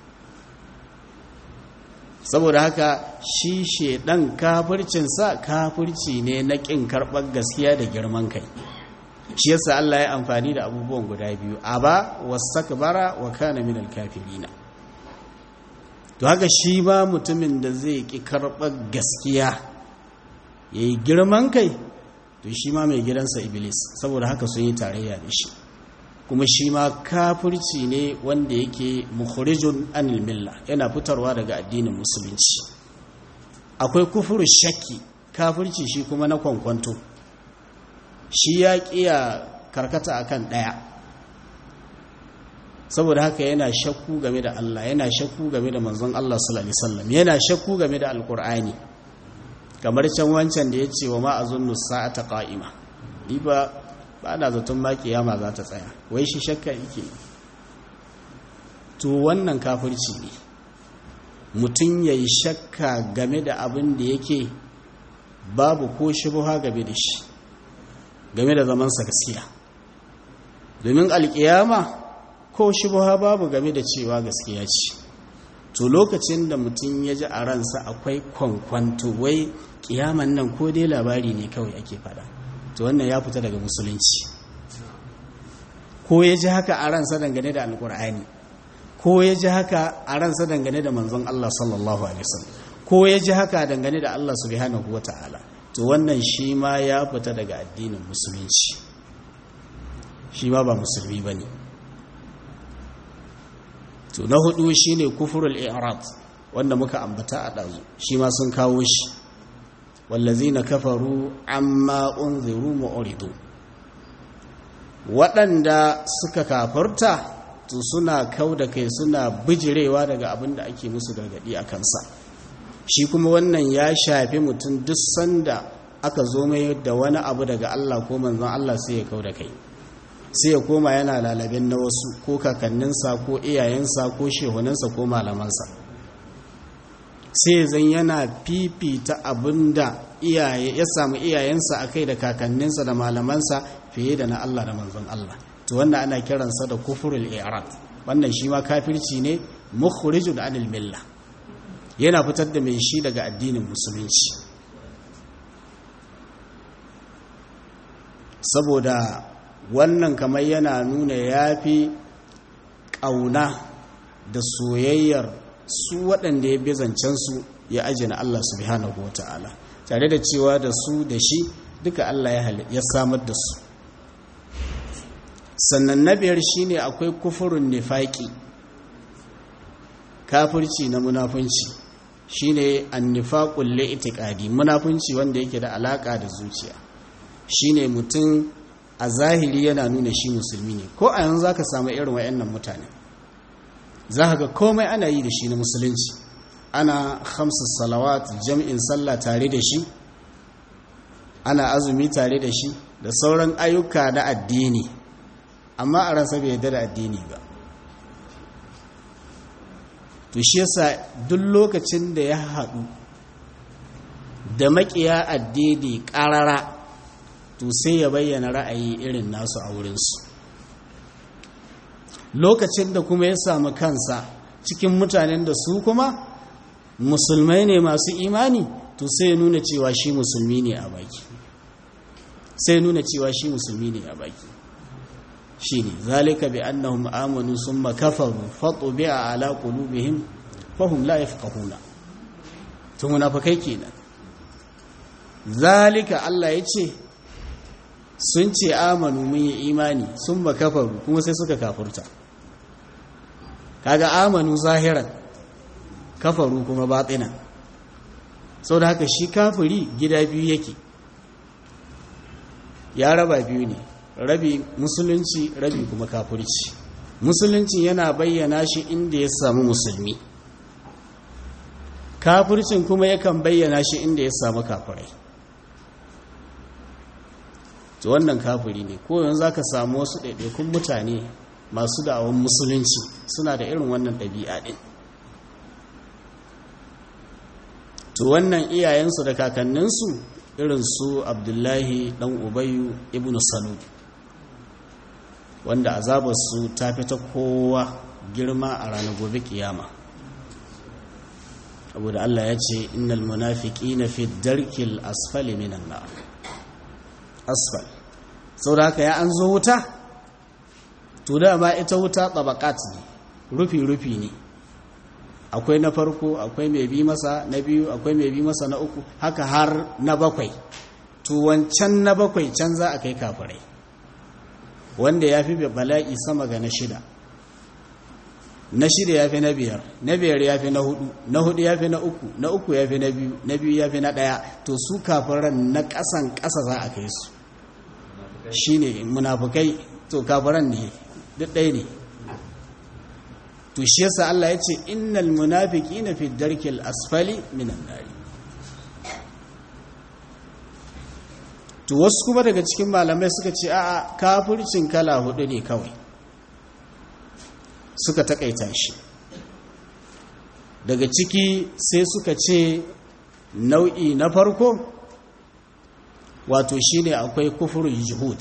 Saboda haka shi shedan kafircinsa kafirci ne na ƙin karɓar gaskiya da girman kai. Shi yasa Allah ya amfani da abubuwan guda biyu, aba wastakbara wa kana minal kafirina. To haka shi ba mutumin da zai ki karɓar gaskiya yayi girman kai, to shi ma mai gidansa iblis, saboda haka sun yi tarayya da shi. Kuma shi ma kafirci ne wanda yake mukhrijun anil milla, yana fitarwa daga addinin musulunci. Akwai kufuru shakki, kafirci shi kuma na kwankwanto, shi ya kiya karkata akan daya, saboda haka yana shakku game da Allah, yana shakku game da manzon Allah sallallahu alaihi wasallam, yana shakku game da alkur'ani. Kamar can wancan da ya ce wa ma azunnu sa'ata qa'ima, ni ba ba da zaton ma kiyama za ta tsaya, wai shi shakka yake. To wannan kafirci ne, mutum yayi shakka game da abin da yake babu ko shubha game da shi, game da zamansa gaskiya. Domin alkiyama ko shubha babu game da cewa gaskiya ce. To lokacin da mutum ya ji a ransa akwai kwankwanto, wai kiyaman nan ko dai labari ne kawai ake fada, to wannan ya fita daga musulunci. Ko ya ji haka a ransa dangane da alkur'ani, ko ya ji haka a ransa dangane da manzon Allah sallallahu alaihi wasallam, ko ya ji haka dangane da Allah subhanahu wata'ala, to wannan shi ma ya fita daga addinin musulunci, shi ma ba musulmi bane. To na hudu shine kufrul i'rad, wanda muka ambata a dazu, shi ma sun kawo shi, wallazina kafaru amma unziru mu'ridu. waɗanda suka kafurta to suna kau da kai suna bijirewa daga abin da ake musu gargaɗi a kansa. Shi kuma wannan ya shafi mutum duk sanda aka zo mai da wani abu daga Allah ko manzon Allah sai ya kau da kai, sai ya koma yana lalabin na wasu ko kakanninsa ko iyayensa ko shehunansa ko malamansa, sai zan yana fifita abin da iyaye ya samu iyayensa a kai da kakanninsa da malamansa fiye da na Allah da manzon Allah. To wannan ana kiransa da kufurul i'rad. Wannan shi ma kafirci ne mukhrijun anil milla, yana fitar da mai shi daga addinin musulunci. Saboda wannan kamar yana nuna yafi ƙauna da soyayyar su waɗanda ya bizancensu ya ajiye na Allah subhanahu wa ta'ala, tare da cewa da su da shi duka Allah ya samar da su. Sannan na biyar shi ne akwai kufurin nifaƙi, kafirci na munafunci, shi ne annifaƙun li'itikadi, munafunci wanda yake da alaƙa da zuciya. Shi ne mutum a zahiri yana nuna shi musulmi ne, ko a yanzu za ka samu irin wa'annan mutane, za ka ga komai ana yi da shi na musulunci, ana khamsus salawat jam'in sallah tare da shi, ana azumi tare da shi da sauran ayyuka na addini, amma a ransa bai yarda da addini ba. To shi yasa duk lokacin da ya haɗu da maƙiya addini ƙarara, to sai ya bayyana ra'ayi irin nasu a wurinsu. Lokacin da kuma ya samu kansa cikin mutanen da su kuma musulmai ne masu imani, to sai ya nuna cewa shi musulmi ne a baki, sai nuna cewa shi musulmi ne a baki. Shi ne zalika bi annahum amanu summa kafaru fatubi'a ala qulubihim fahum la yafqahuna. To munafikai kenan. Zalika Allah yace sun ce amanu mun yi imani summa kafaru kuma sai suka kafurta. Kaga amanu zahiran kafaru kuma batinan. Saboda haka shi kafiri gida biyu yake, ya raba biyu ne, rabi musulunci rabi kuma kafirci. Musulunci yana bayyana shi inda ya samu musulmi, kafircin kuma yakan bayyana shi inda ya samu kafirai. To wannan kafiri ne. Ko yanzu zaka samu wasu ɗaiɗaikun mutane masu da'awan musulunci suna da irin wannan ɗabi'a ɗin. To wannan iyayensu da kakanninsu irin su Abdullahi ɗan Ubayyu ibn Salul, wanda azabarsu ta fi ta kowa girma a ranar gobe kiyama. Saboda Allah ya ce innal munafiqina fi darkil asfali minan nar. Asfal. Saboda haka ya an zo wuta, to da ma ita wuta tabaqat ne, rufi rufi ne. Akwai na farko, akwai mai bi masa na biyu, akwai mai bi masa na uku, haka har na bakwai. To wancan na bakwai can za a kai kafirai, wanda ya fi bala'i sama ga na shida, na shida ya fi na biyar, na biyar ya fi na hudu, na hudu ya fi na uku, na uku ya fi na biyu, na biyu ya fi na ɗaya. To su kafiran na ƙasan ƙasa za a kai su, shi ne munafukai. To kafiran ne duk ɗaya ne. To shi yasa Allah ya ce innal munafiqina fi darkil asfali minan nari. To wasu kuma daga cikin malamai suka ce a'a kafircin kala hudu ne kawai, suka takaita shi. Daga ciki sai suka ce nau'i na farko wato shine akwai kufurul juhud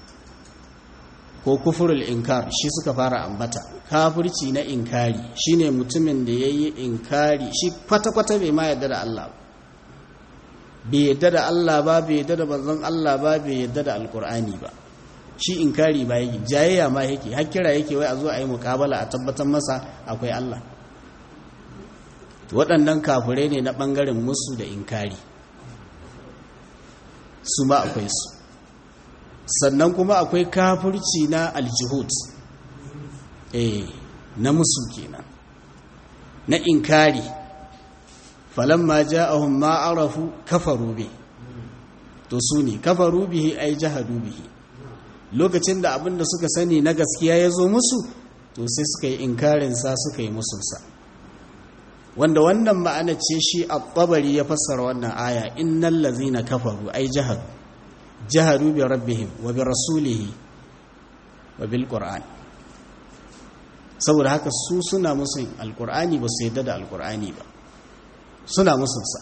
ko kufurul inkar, shi suka fara ambata. Kafirci na inkari shine mutumin da yayi inkari, shi kwata-kwata bai ma yarda da Allah ba, bai yadda da Allah ba, bai yadda da manzon Allah ba, bai yadda da alkur'ani ba. Shi inkari ba yake, jayayya ma yake, har kira yake wai a zo a yi muƙabala a tabbatar masa akwai Allah. Waɗannan kafirai ne na ɓangaren musu da inkari, su ma akwai su. Sannan kuma akwai kafirci na aljihud, eh na musu kenan, na inkari. falamma ja'ahum ma arafu kafaru bi, to su ne kafaru bihi ay jahadu bihi. lokacin da abin da suka sani na gaskiya ya zo musu to sai suka yi inkarinsa suka yi musunsa, wanda wannan ma'ana ce shi at-Tabari ya fassara wannan aya innal ladzina kafaru ay jahadu jahadu bi rabbihim wa bi rasulihi wa bil qur'an. saboda haka su suna musun alqur'ani ba su yadda da alqur'ani ba, suna musunsa.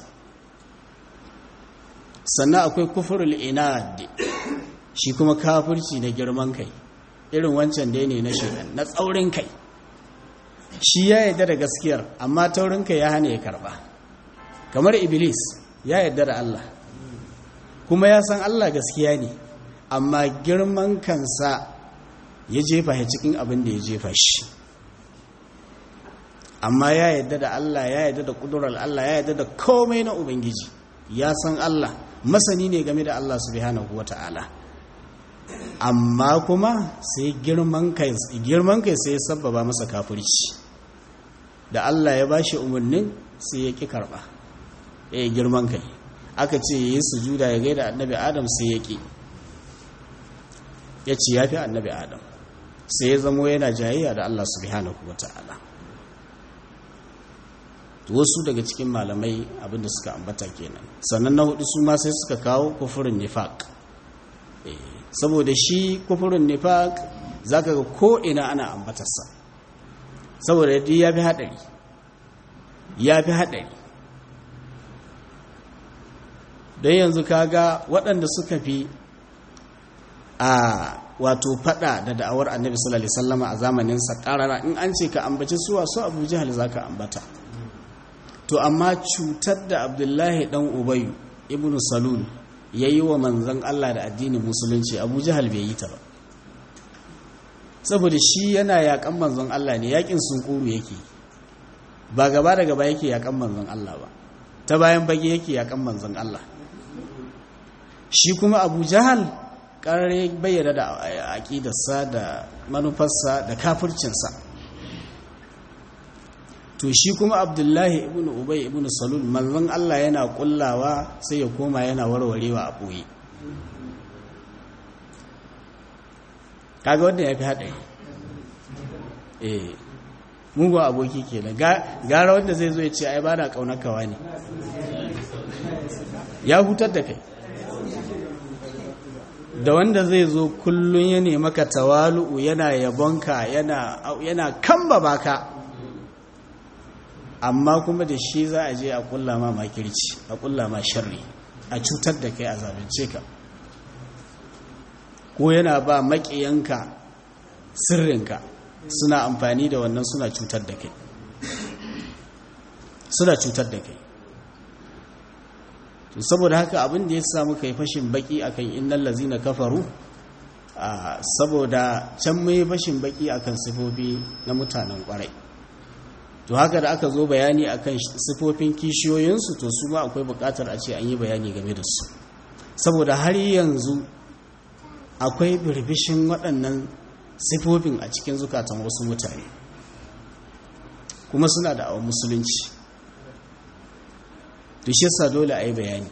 sannan akwai kufrul inad, shi kuma kafirci na girman kai irin wancan dai ne na shekan na tsaurin kai. shi ya yarda da gaskiyar amma taurin kai ya hana ya karba, kamar iblis ya yarda da Allah kuma ya san Allah gaskiya ne, amma girman kansa ya jefa shi cikin abin da ya jefa shi. amma ya yarda da Allah, ya yarda da kudurar Allah, ya yarda da komai na ubangiji, ya san Allah, masani ne game da Allah subhanahu wata'ala, amma kuma sai girman kai girman kai sai ya sabbaba masa kafirci. da Allah ya bashi umarnin sai ya ki karba, eh girman kai. aka ce yi sujuda ya gaida annabi Adam sai ya ki, ya ce ya fi annabi Adam, sai ya zamo yana jayayya da Allah subhanahu wata'ala. wasu daga cikin malamai abinda suka ambata kenan. sannan na hudu su ma sai suka kawo kufurin nifaq, saboda shi kufurin nifaq zaka ga ko ina ana ambatarsa, saboda yadda ya fi haɗari ya fi haɗari don yanzu kaga waɗanda suka fi a wato faɗa da da'awar annabi sallallahu alaihi wasallama a zamaninsa ƙarara, in an ce ka ambaci suwa su Abu Jahal zaka ambata. to amma cutar da Abdullahi dan Ubayy ibn Salul yayi wa manzon Allah da addinin musulunci, Abu Jahal bai yi ta ba, saboda shi yana yakan manzon Allah ne, yakin sunkuru yake, ba gaba da gaba yake yakan manzon Allah ba, ta bayan bage yake yakan manzon Allah. shi kuma Abu Jahal karare bayyana da aqidarsa da manufarsa da kafircinsa. to shi kuma Abdullahi ibn Ubay ibn Salul manzon Allah yana kullawa sai ya koma yana warwarewa a boye, kaga wanda ya fi haɗari. eh mugun aboki kenan, gara wanda zai zo ya ce ai ba na ƙaunar kawa ne, ya hutar da kai, da wanda zai zo kullum ya nemi maka tawalu'u yana yabonka yana yana kamba baka, amma kuma da shi za a je a kulla ma makirci, a kulla ma sharri, a cutar da kai, a zalunce ka, ko yana ba maƙiyanka sirrinka, suna amfani da wannan suna cutar da kai suna cutar da kai to saboda haka abin da ya samu kai fashin baki akan innal ladzina kafaru, saboda can mai fashin baki akan sifofi na mutanen kwarai, to haka da aka zo bayani akan sifofin kishiyoyinsu, to su ma akwai bukatar a ce an yi bayani game da su, saboda har yanzu akwai birbishin waɗannan sifofin a cikin zukatan wasu mutane, kuma suna da awon musulunci. to shi yasa dole a yi bayani.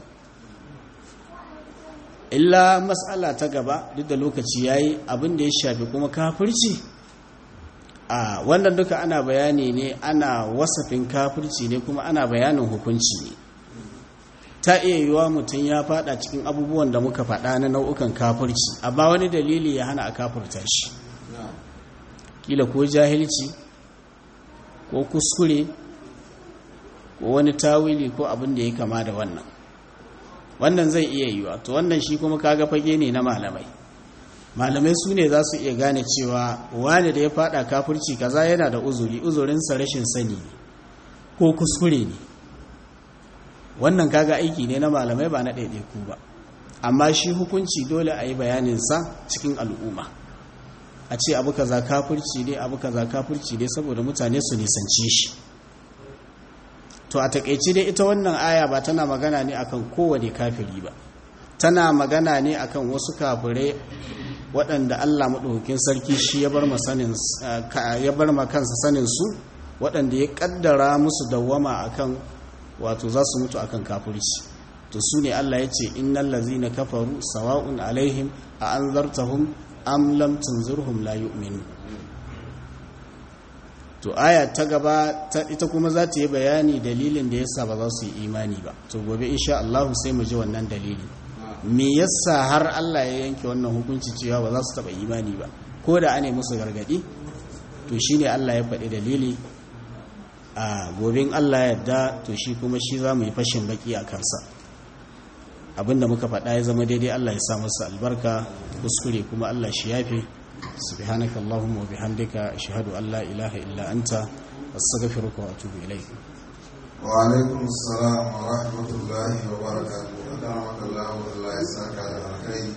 illa matsala ta gaba, duk da lokaci ya yi, abin da ya shafi kuma kafirci, a wannan duka ana bayani ne, ana wasafin kafirci ne kuma ana bayanin hukunci ne. ta iya yiwuwa mutum ya fada cikin abubuwan da muka fada na nau'ukan kafirci, amma wani dalili ya hana a kafirta shi, kila ko jahilci ko kuskure ko wani tawili ko abin da ya kama da wannan wannan zai iya yiwuwa. to wannan shi kuma kaga fage ne na malamai malamai su ne za su iya gane cewa wani da ya fada kafirci kaza yana da uzuri, uzurinsa rashin sani ne ko kuskure ne. wannan kaga aiki ne na malamai ba na ɗaiɗaiku ba, amma shi hukunci dole a yi bayaninsa cikin al'umma, a ce abu kaza kafirci ne, abu kaza kafirci ne, saboda mutane su nisance shi. to a takeice dai ita wannan aya ba tana magana ne akan kowane kafiri ba, tana magana ne akan wasu kafirai waɗanda Allah maɗaukakin sarki shi ya bar ma kansa sanin su, waɗanda ya ƙaddara musu dawwama akan wato za su mutu akan kafirci. to su ne Allah ya ce innal ladzina kafaru sawa'un alaihim a anzartahum am lam tunzirhum la yu'minu. To aya ta gaba ta ita kuma za ta yi bayani dalilin da yasa ba za su yi imani ba. To gobe insha Allah sai mu ji wannan dalili. Me yasa har Allah ya yanke wannan hukunci cewa ba za su taba imani ba, ko da ane musu gargadi? To shine Allah ya faɗi dalili. A gobin Allah yadda to shi kuma shi za mu yi fashin baki a kansa. Abinda muka faɗa ya zama daidai Allah ya sa masa albarka, kuskure kuma Allah shi yafe. Subhanaka Allahumma wa bihamdika ashhadu an la ilaha illa anta astaghfiruka wa atubu ilayk.
Wa alaikum assalam wa rahmatullahi wa barakatuh. Alhamdulillah, Allah ya saka da alkhairi.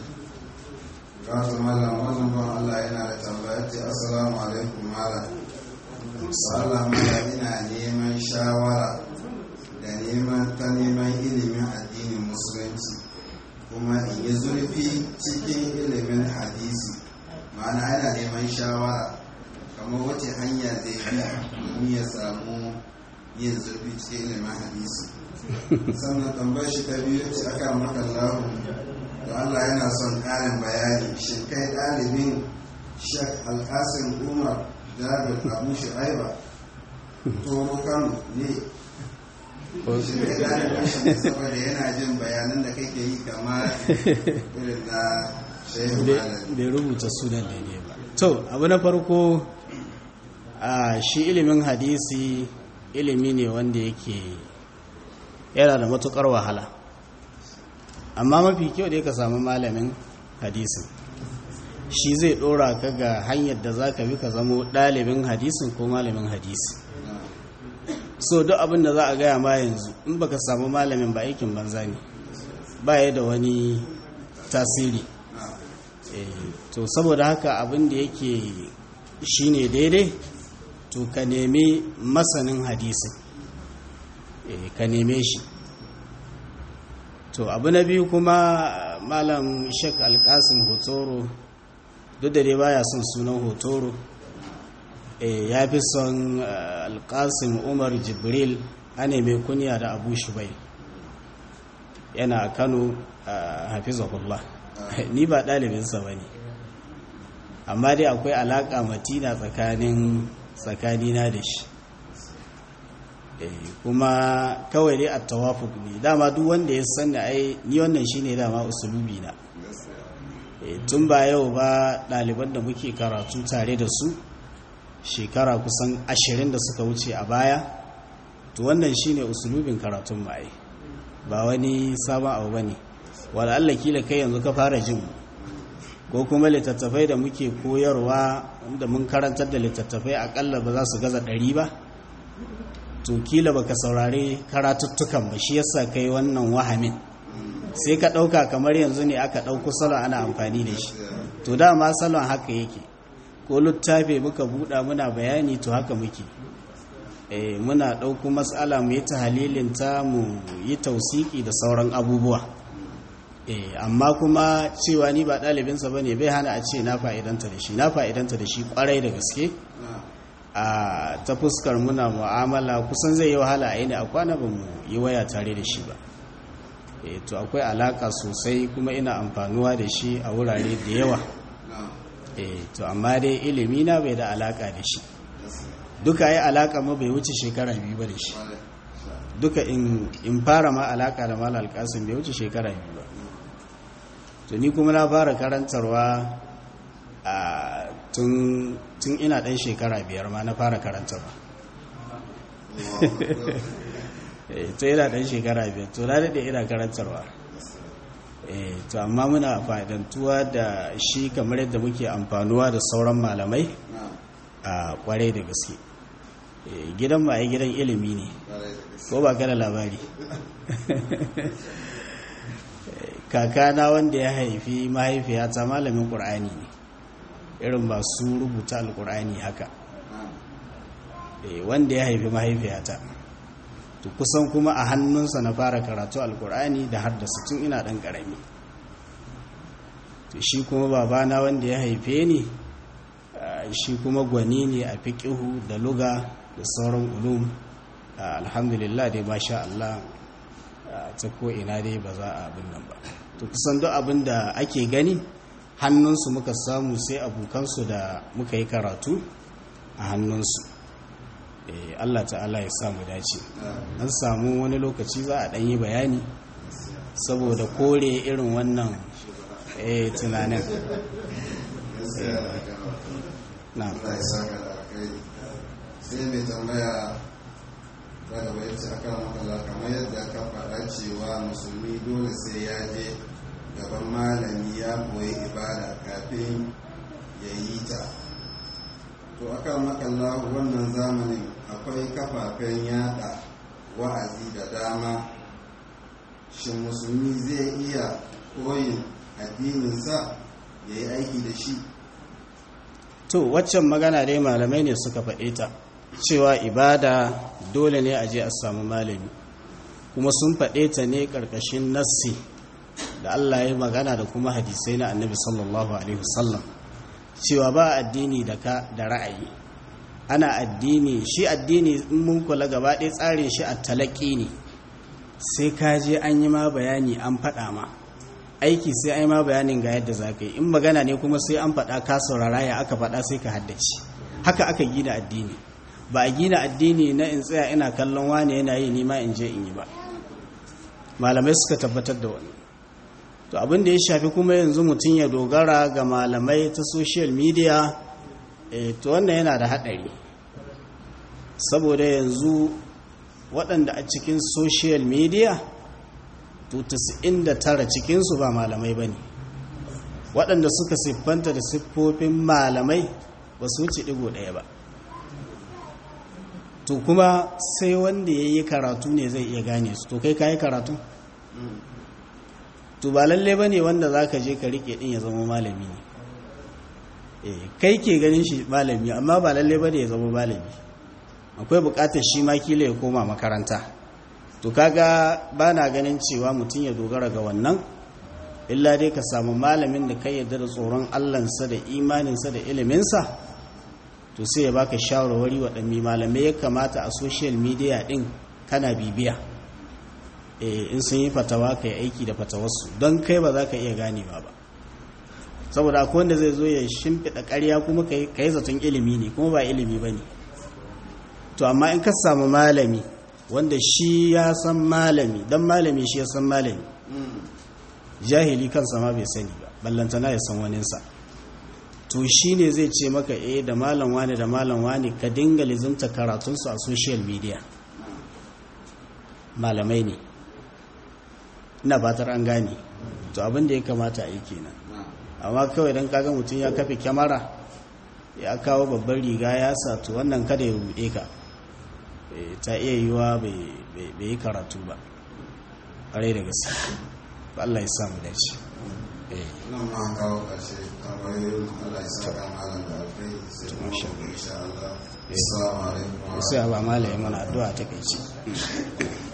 Ga malam wannan ban Allah yana da tambaya ce assalamu alaikum malam. Allah malam ina neman shawara da neman ta neman ilimin addinin musulunci kuma in yi zurfi cikin ilimin hadisi. Ma'ana yana neman shawara kamar wace hanya zai bi domin ya samu yin zurfi cikin ilimin hadisi. Sannan tambayar shi ta biyu ce aka maka lahu da Allah yana son ƙarin bayani shin kai ɗalibin Sheikh Alkasim Umar Jabir Abu Shu'aiba Toro Kano ne? Shi kai ɗalibin shi saboda yana jin bayanan da kake yi kamar irin na
bai rubuta sunan daidai ba. To abu na farko, a shi ilimin hadisi ilimi ne wanda yake yana da matukar wahala, amma mafi kyau da ka samu malamin hadisin, shi zai dora ka ga hanyar da za ka bi ka zamo ɗalibin hadisin ko malamin hadisi. So duk abin da za a gaya ma yanzu in baka samu malamin ba aikin banza ne, ba ya da wani tasiri. To saboda haka abin da yake shine daidai, to ka nemi masanin hadisin, ka neme shi. To abu na biyu kuma malam Sheikh Alkasim Hotoro, duk da dai baya son sunan Hotoro, ya fi son Alkasim Umar Jibril, ana mai kunya da Abu Shubai, yana a Kano, hafizahullah. Ni ba ɗalibinsa ba ne, amma dai akwai alaƙa matina tsakanin tsakanina da shi. Kuma kawai dai a tawafuk ne, dama duk wanda ya sani ai ni wannan shi ne dama usulubi na. Tun ba yau ba ɗaliban da muke karatu tare da su shekara kusan ashirin da suka wuce a baya, to wannan shi ne usulubin karatun ma'ai, ba wani sabon abu ba ne. Wala Allah kila kai yanzu ka fara jin, ko kuma littattafai da muke koyarwa da mun karantar da littattafai akalla ba za su gaza ɗari ba, to kila baka saurari karatuttukan ba, shi yasa kai wannan wahamin, sai ka ɗauka kamar yanzu ne aka ɗauko salon ana amfani da shi. To dama salon haka yake, ko littafi muka buɗa muna bayani to haka muke. E, muna ɗauko matsala mu yi ta halilinta, mu yi tausiki da sauran abubuwa. E, amma kuma cewa ni ba ɗalibinsa ba ne bai hana a ce na fa'idanta da shi na fa'idanta da shi ƙwarai da gaske. A ta fuskar muna mu'amala kusan zai yi wahala a yi ne a kwana ba mu yi waya tare da shi ba. E, to akwai alaƙa sosai kuma ina amfanuwa da shi a wurare da yawa. E, to amma dai ilimi na bai da alaƙa da shi, duka yi alaƙa ma bai wuce shekara biyu ba da shi, duka in fara ma alaƙa da Malam Alkasim bai wuce shekara biyu ba. To ni kuma na fara karantarwa a tun ina ɗan shekara biyar ma na fara karantarwa. To ina ɗan shekara biyar, to na daɗe ina karantarwa. To amma muna fa'idantuwa da shi kamar yadda muke amfanuwa da sauran malamai a kwarai da gaske. Gidan ma ai gidan ilimi ne, ko ba ka da labari? Kakana wanda ya haifi mahaifiyata malamin ƙur'ani ne, irin masu rubuta alƙur'ani haka. Wanda ya haifi mahaifiyata, to kusan kuma a hannunsa na fara karatu alƙur'ani da haddasa tun ina ɗan ƙarami. To shi kuma babana wanda ya haife ni, shi kuma gwani ne a fiƙihu da luga da sauran ulum. Alhamdulillah dai masha Allah, ta ko ina dai ba za a abin nan ba. To kusan duk abin da ake gani hannunsu muka samu sai abokansu da muka yi karatu a hannunsu. Allah ta'ala ya samu dace. An samu wani lokaci za a ɗan yi bayani saboda kore irin wannan tunanin.
na Allah ya saka da kai. Sai mai tambaya daga bai ce akan makala kamar yadda ka faɗa cewa musulmi dole sai ya je gaban malami ya koyi ibada kafin ya yi ta. To akan makalla wannan zamanin akwai kafafen yada wa'azi da dama, shin musulmi zai iya koyin addininsa ya yi aiki da shi?
To waccan magana dai malamai ne suka faɗe ta cewa ibada dole ne a je a samu malami, kuma sun faɗe ta ne ƙarƙashin nassi da Allah ya magana da kuma hadisai na annabi sallallahu alaihi wasallam cewa ba addini da ka da ra'ayi. Ana addini, shi addini in mun kula gaba ɗaya tsarin shi a talaki ne, sai ka je an yi ma bayani an faɗa ma, aiki sai an yi ma bayanin ga yadda za ka yi, in magana ne kuma sai an faɗa ka saurara ya aka faɗa sai ka haddace. Haka aka gina addini, ba a gina addini na in tsaya ina kallon wane yana yi nima in je in yi ba. Malamai suka tabbatar da wani. To abin da ya shafi kuma yanzu mutum ya dogara ga malamai ta social media, e, to wannan yana da haɗari, saboda yanzu waɗanda a cikin social media to tasa'in da tara cikinsu ba malamai ba ne, waɗanda suka siffanta da siffofin malamai ba su wuce ɗigo ɗaya ba. To kuma sai wanda ya yi karatu ne zai iya gane su. To kai ka yi karatu? To ba lalle ba ne wanda za ka je ka riƙe ɗin ya zama malami ne. E, kai ke ganin shi malami, amma ba lalle ba ne ya zama malami. Akwai buƙatar shi ma kila ya koma makaranta. To kaga ba na ganin cewa mutum ya dogara ga wannan, illa dai ka samu malamin da kai yarda da tsoron Allahnsa da imaninsa da iliminsa, to sai ya baka shawarwari waɗanne malamai ya kamata a social media ɗin kana bibiya. E, in sun yi fatawa ka yi aiki da fatawarsu, don kai ba za ka iya ganewa ba. Saboda akwai wanda zai zo ya shimfiɗa ƙarya kuma ka yi zaton ilimi ne, kuma ba ilimi ba ne. To amma in ka samu malami wanda shi ya san malami, don malami shi ya san malami, jahili kansa ma bai sani ba, ballantana ya san waninsa. To shi ne zai ce maka eh da malam wani da malam wani ka dinga lizimta karatunsu a social media. Malamai ne, ina fatar an gane. To abin da ya kamata a yi kenan. Amma kawai don kaga mutum ya kafe kyamara ya kawo babbar riga ya sa, to wannan kada ya ruɗe ka. Ta iya yiwa bai yi karatu ba, ƙwarai da gaske. Allah ya samu dace.
nan ma kawo ƙarshe tambayoyin Allah ya sa kan malam da alkai sai kuma insha Allah. Assalamu alaikum.
Sai ba malai mana addu'a ta kai ce.